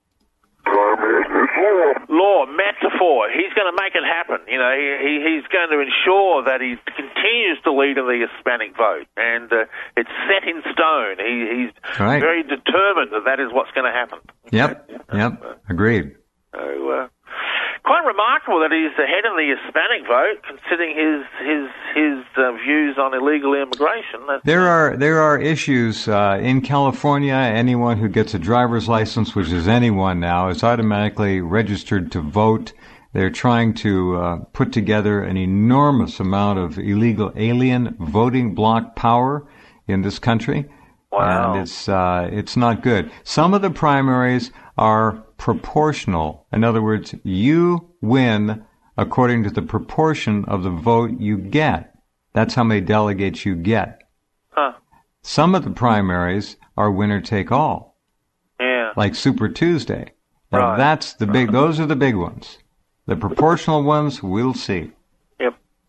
[SPEAKER 4] I make this law.
[SPEAKER 7] Law, metaphor. He's going to make it happen. You know, he, he he's going to ensure that he continues to lead in the Hispanic vote, and uh, it's set in stone. He, he's
[SPEAKER 1] right.
[SPEAKER 7] very determined that that is what's going to happen.
[SPEAKER 1] Yep, yep, uh, agreed.
[SPEAKER 7] So, uh, quite remarkable that he's ahead in the Hispanic vote, considering his his his uh, views on illegal immigration. That's
[SPEAKER 1] there are there are issues uh, in California. Anyone who gets a driver's license, which is anyone now, is automatically registered to vote. They're trying to uh, put together an enormous amount of illegal alien voting bloc power in this country.
[SPEAKER 7] Wow.
[SPEAKER 1] And it's uh, it's not good. Some of the primaries are proportional. In other words, you win according to the proportion of the vote you get. That's how many delegates you get.
[SPEAKER 7] Huh.
[SPEAKER 1] Some of the primaries are winner take all.
[SPEAKER 7] Yeah.
[SPEAKER 1] Like Super Tuesday. Now
[SPEAKER 7] Right.
[SPEAKER 1] that's the big those are the big ones. The proportional ones we'll see.
[SPEAKER 7] Yep.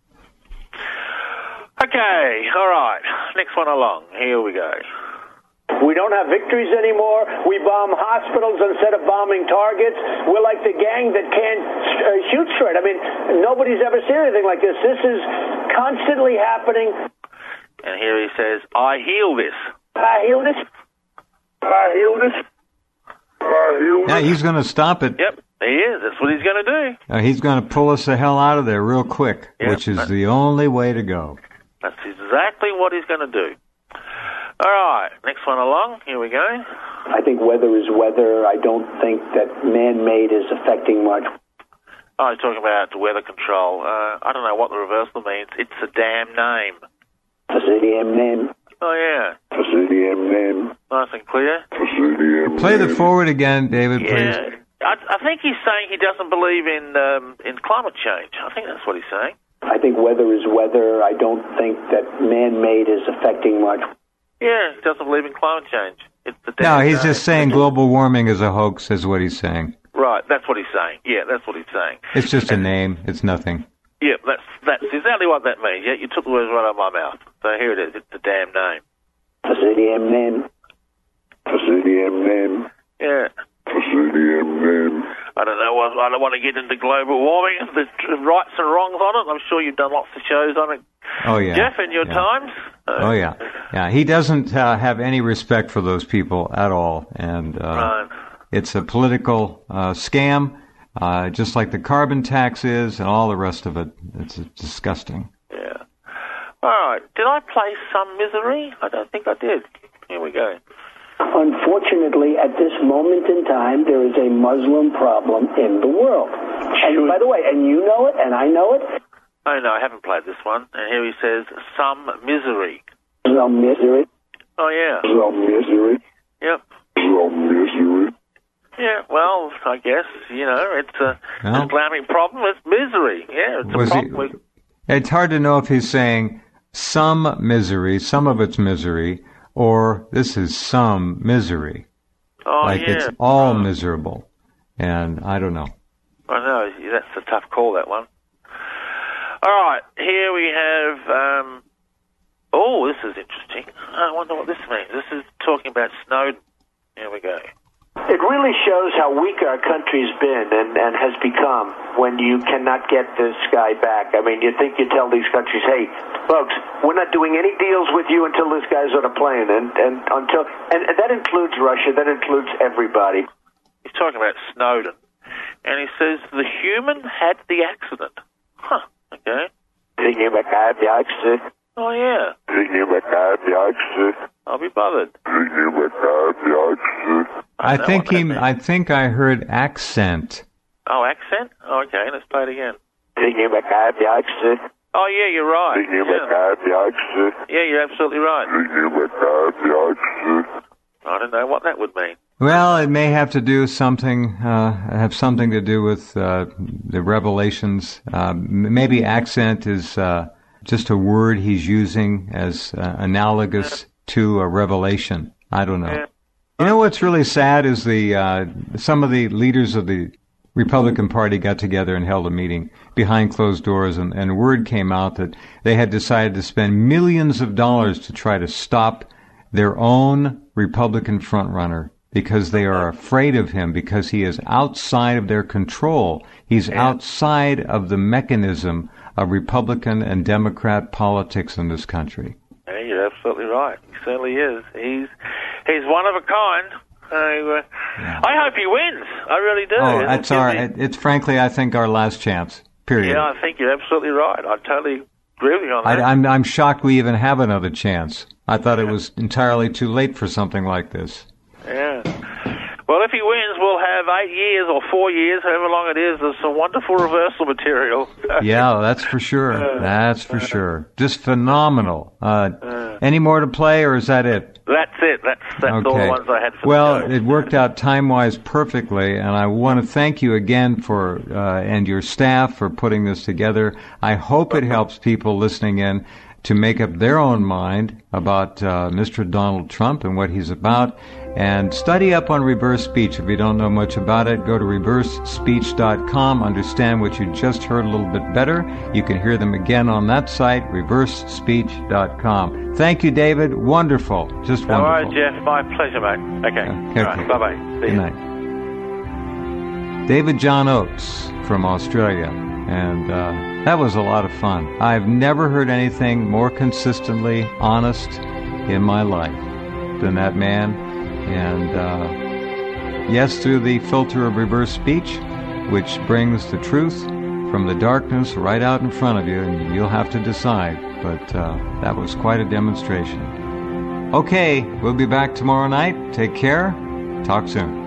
[SPEAKER 7] Okay, all right. Next one along. Here we go.
[SPEAKER 12] We don't have victories anymore. We bomb hospitals instead of bombing targets. We're like the gang that can't uh, shoot straight. I mean, nobody's ever seen anything like this. This is constantly happening.
[SPEAKER 7] And here he says, I heal this.
[SPEAKER 12] I heal this.
[SPEAKER 4] I heal this. I heal this.
[SPEAKER 1] Yeah, he's going to stop it.
[SPEAKER 7] Yep, he is. That's what he's going to do.
[SPEAKER 1] Uh, he's going to pull us the hell out of there real quick,
[SPEAKER 7] Yep.
[SPEAKER 1] which is the only way to go.
[SPEAKER 7] That's exactly what he's going to do. All right, next one along. Here we go.
[SPEAKER 8] I think weather is weather. I don't think that man-made is affecting much.
[SPEAKER 7] Oh, he's talking about weather control. Uh, I don't know what the reversal means. It's a damn name.
[SPEAKER 8] It's a damn name.
[SPEAKER 7] Oh, yeah.
[SPEAKER 11] It's a damn name.
[SPEAKER 7] Nice and clear.
[SPEAKER 1] Play the forward again, David,
[SPEAKER 7] Yeah.
[SPEAKER 1] please.
[SPEAKER 7] I, I think he's saying he doesn't believe in um, in climate change. I think that's what he's saying.
[SPEAKER 8] I think weather is weather. I don't think that man-made is affecting much.
[SPEAKER 7] Yeah, he doesn't believe in climate change. It's the
[SPEAKER 1] No,
[SPEAKER 7] damn
[SPEAKER 1] he's
[SPEAKER 7] name.
[SPEAKER 1] just saying global warming is a hoax, is what he's saying.
[SPEAKER 7] Right, that's what he's saying. Yeah, that's what he's saying.
[SPEAKER 1] It's just a name. It's nothing.
[SPEAKER 7] Yeah, that's that's exactly what that means. Yeah, you took the words right out of my mouth. So here it is. It's the damn name.
[SPEAKER 8] It's a damn name.
[SPEAKER 11] It's a damn name.
[SPEAKER 7] Yeah.
[SPEAKER 11] It's a damn name.
[SPEAKER 7] I don't know. I don't want to get into global warming and the rights and wrongs on it. I'm sure you've done lots of shows on it.
[SPEAKER 1] Oh, yeah.
[SPEAKER 7] Jeff, in your
[SPEAKER 1] yeah.
[SPEAKER 7] times. Uh,
[SPEAKER 1] Oh, yeah. Yeah, he doesn't uh, have any respect for those people at all. And uh,
[SPEAKER 7] Right.
[SPEAKER 1] it's a political uh, scam, uh, just like the carbon tax is and all the rest of it. It's disgusting.
[SPEAKER 7] Yeah. All right. Did I play Some Misery? I don't think I did. Here we go.
[SPEAKER 8] Unfortunately, at this moment in time, there is a Muslim problem in the world. And by the way, and you know it, and I know it.
[SPEAKER 7] Oh, no, I haven't played this one. And here he says, Some Misery.
[SPEAKER 8] Some misery.
[SPEAKER 7] Oh, yeah.
[SPEAKER 11] Some misery.
[SPEAKER 7] Yep.
[SPEAKER 11] Some misery.
[SPEAKER 7] Yeah, well, I guess, you know, it's a
[SPEAKER 1] Well.
[SPEAKER 7] Islamic problem. It's misery. Yeah, it's a
[SPEAKER 1] Was he-
[SPEAKER 7] problem. with-
[SPEAKER 1] It's hard to know if he's saying some misery, some of it's misery, or this is some misery.
[SPEAKER 7] Oh,
[SPEAKER 1] like
[SPEAKER 7] yeah.
[SPEAKER 1] it's all miserable. And I don't know.
[SPEAKER 7] I know, that's a tough call, that one. All right, here we have, um, oh, this is interesting. I wonder what this means. This is talking about Snowden. Here we go.
[SPEAKER 10] It really shows how weak our country's been and, and has become when you cannot get this guy back. I mean, you think you tell these countries, hey, folks, we're not doing any deals with you until this guy's on a plane, and, and until and, and that includes Russia, that includes everybody.
[SPEAKER 7] He's talking about Snowden. And he says the human had the accident. Huh, okay.
[SPEAKER 10] Thinking about the accident.
[SPEAKER 7] Oh, yeah.
[SPEAKER 11] Thinking about the accident.
[SPEAKER 7] I'll be bothered.
[SPEAKER 11] Thinking about the accident.
[SPEAKER 1] I
[SPEAKER 7] know
[SPEAKER 1] think
[SPEAKER 7] what that
[SPEAKER 1] he.
[SPEAKER 7] means.
[SPEAKER 1] I think I heard accent.
[SPEAKER 7] Oh, accent? Oh, okay, let's play it again.
[SPEAKER 10] Thinking about the accident.
[SPEAKER 7] Oh, yeah, you're right.
[SPEAKER 11] Thinking
[SPEAKER 7] Yeah,
[SPEAKER 11] about the accident.
[SPEAKER 7] yeah you're absolutely right.
[SPEAKER 11] Thinking about the accident.
[SPEAKER 7] I don't know what that would mean.
[SPEAKER 1] Well, it may have to do something. Uh, have something to do with uh, the revelations. Uh, m- maybe accent is uh, just a word he's using as uh, analogous to a revelation. I don't know.
[SPEAKER 7] Yeah.
[SPEAKER 1] You know what's really sad is the uh, some of the leaders of the Republican Party got together and held a meeting behind closed doors, and, and word came out that they had decided to spend millions of dollars to try to stop their own Republican frontrunner because they are afraid of him, because he is outside of their control. He's outside of the mechanism of Republican and Democrat politics in this country.
[SPEAKER 7] Yeah, you're absolutely right. He certainly is. He's he's one of a kind. So, uh, I hope he wins. I really do.
[SPEAKER 1] Oh,
[SPEAKER 7] It'll
[SPEAKER 1] that's
[SPEAKER 7] give
[SPEAKER 1] our.
[SPEAKER 7] me-
[SPEAKER 1] It's frankly, I think, our last chance. Period.
[SPEAKER 7] Yeah, I think you're absolutely right. I totally agree with you on that.
[SPEAKER 1] I, I'm I'm shocked we even have another chance. I thought it was entirely too late for something like this.
[SPEAKER 7] Yeah. Well, if he wins, we'll have eight years or four years, however long it is, of some wonderful reversal material.
[SPEAKER 1] Yeah, that's for sure. That's for sure. Just phenomenal. Uh, any more to play, or is that it?
[SPEAKER 7] That's it. That's that's all the
[SPEAKER 1] Okay.
[SPEAKER 7] ones I had for
[SPEAKER 1] Well,
[SPEAKER 7] the show.
[SPEAKER 1] it worked out time-wise perfectly, and I want to thank you again for uh, and your staff for putting this together. I hope it helps people listening in to make up their own mind about uh, Mister Donald Trump and what he's about. And study up on reverse speech. If you don't know much about it, go to reverse speech dot com. Understand what you just heard a little bit better. You can hear them again on that site, reverse speech dot com. Thank you, David. Wonderful. Just wonderful.
[SPEAKER 7] All right, Jeff. My pleasure, mate. Okay.
[SPEAKER 1] Okay,
[SPEAKER 7] All right.
[SPEAKER 1] okay.
[SPEAKER 7] Bye-bye. See
[SPEAKER 1] Good
[SPEAKER 7] you.
[SPEAKER 1] night. David John Oates from Australia. And uh, that was a lot of fun. I've never heard anything more consistently honest in my life than that man. And uh, yes, through the filter of reverse speech, which brings the truth from the darkness right out in front of you, and you'll have to decide. But uh, that was quite a demonstration. Okay, we'll be back tomorrow night. Take care. Talk soon.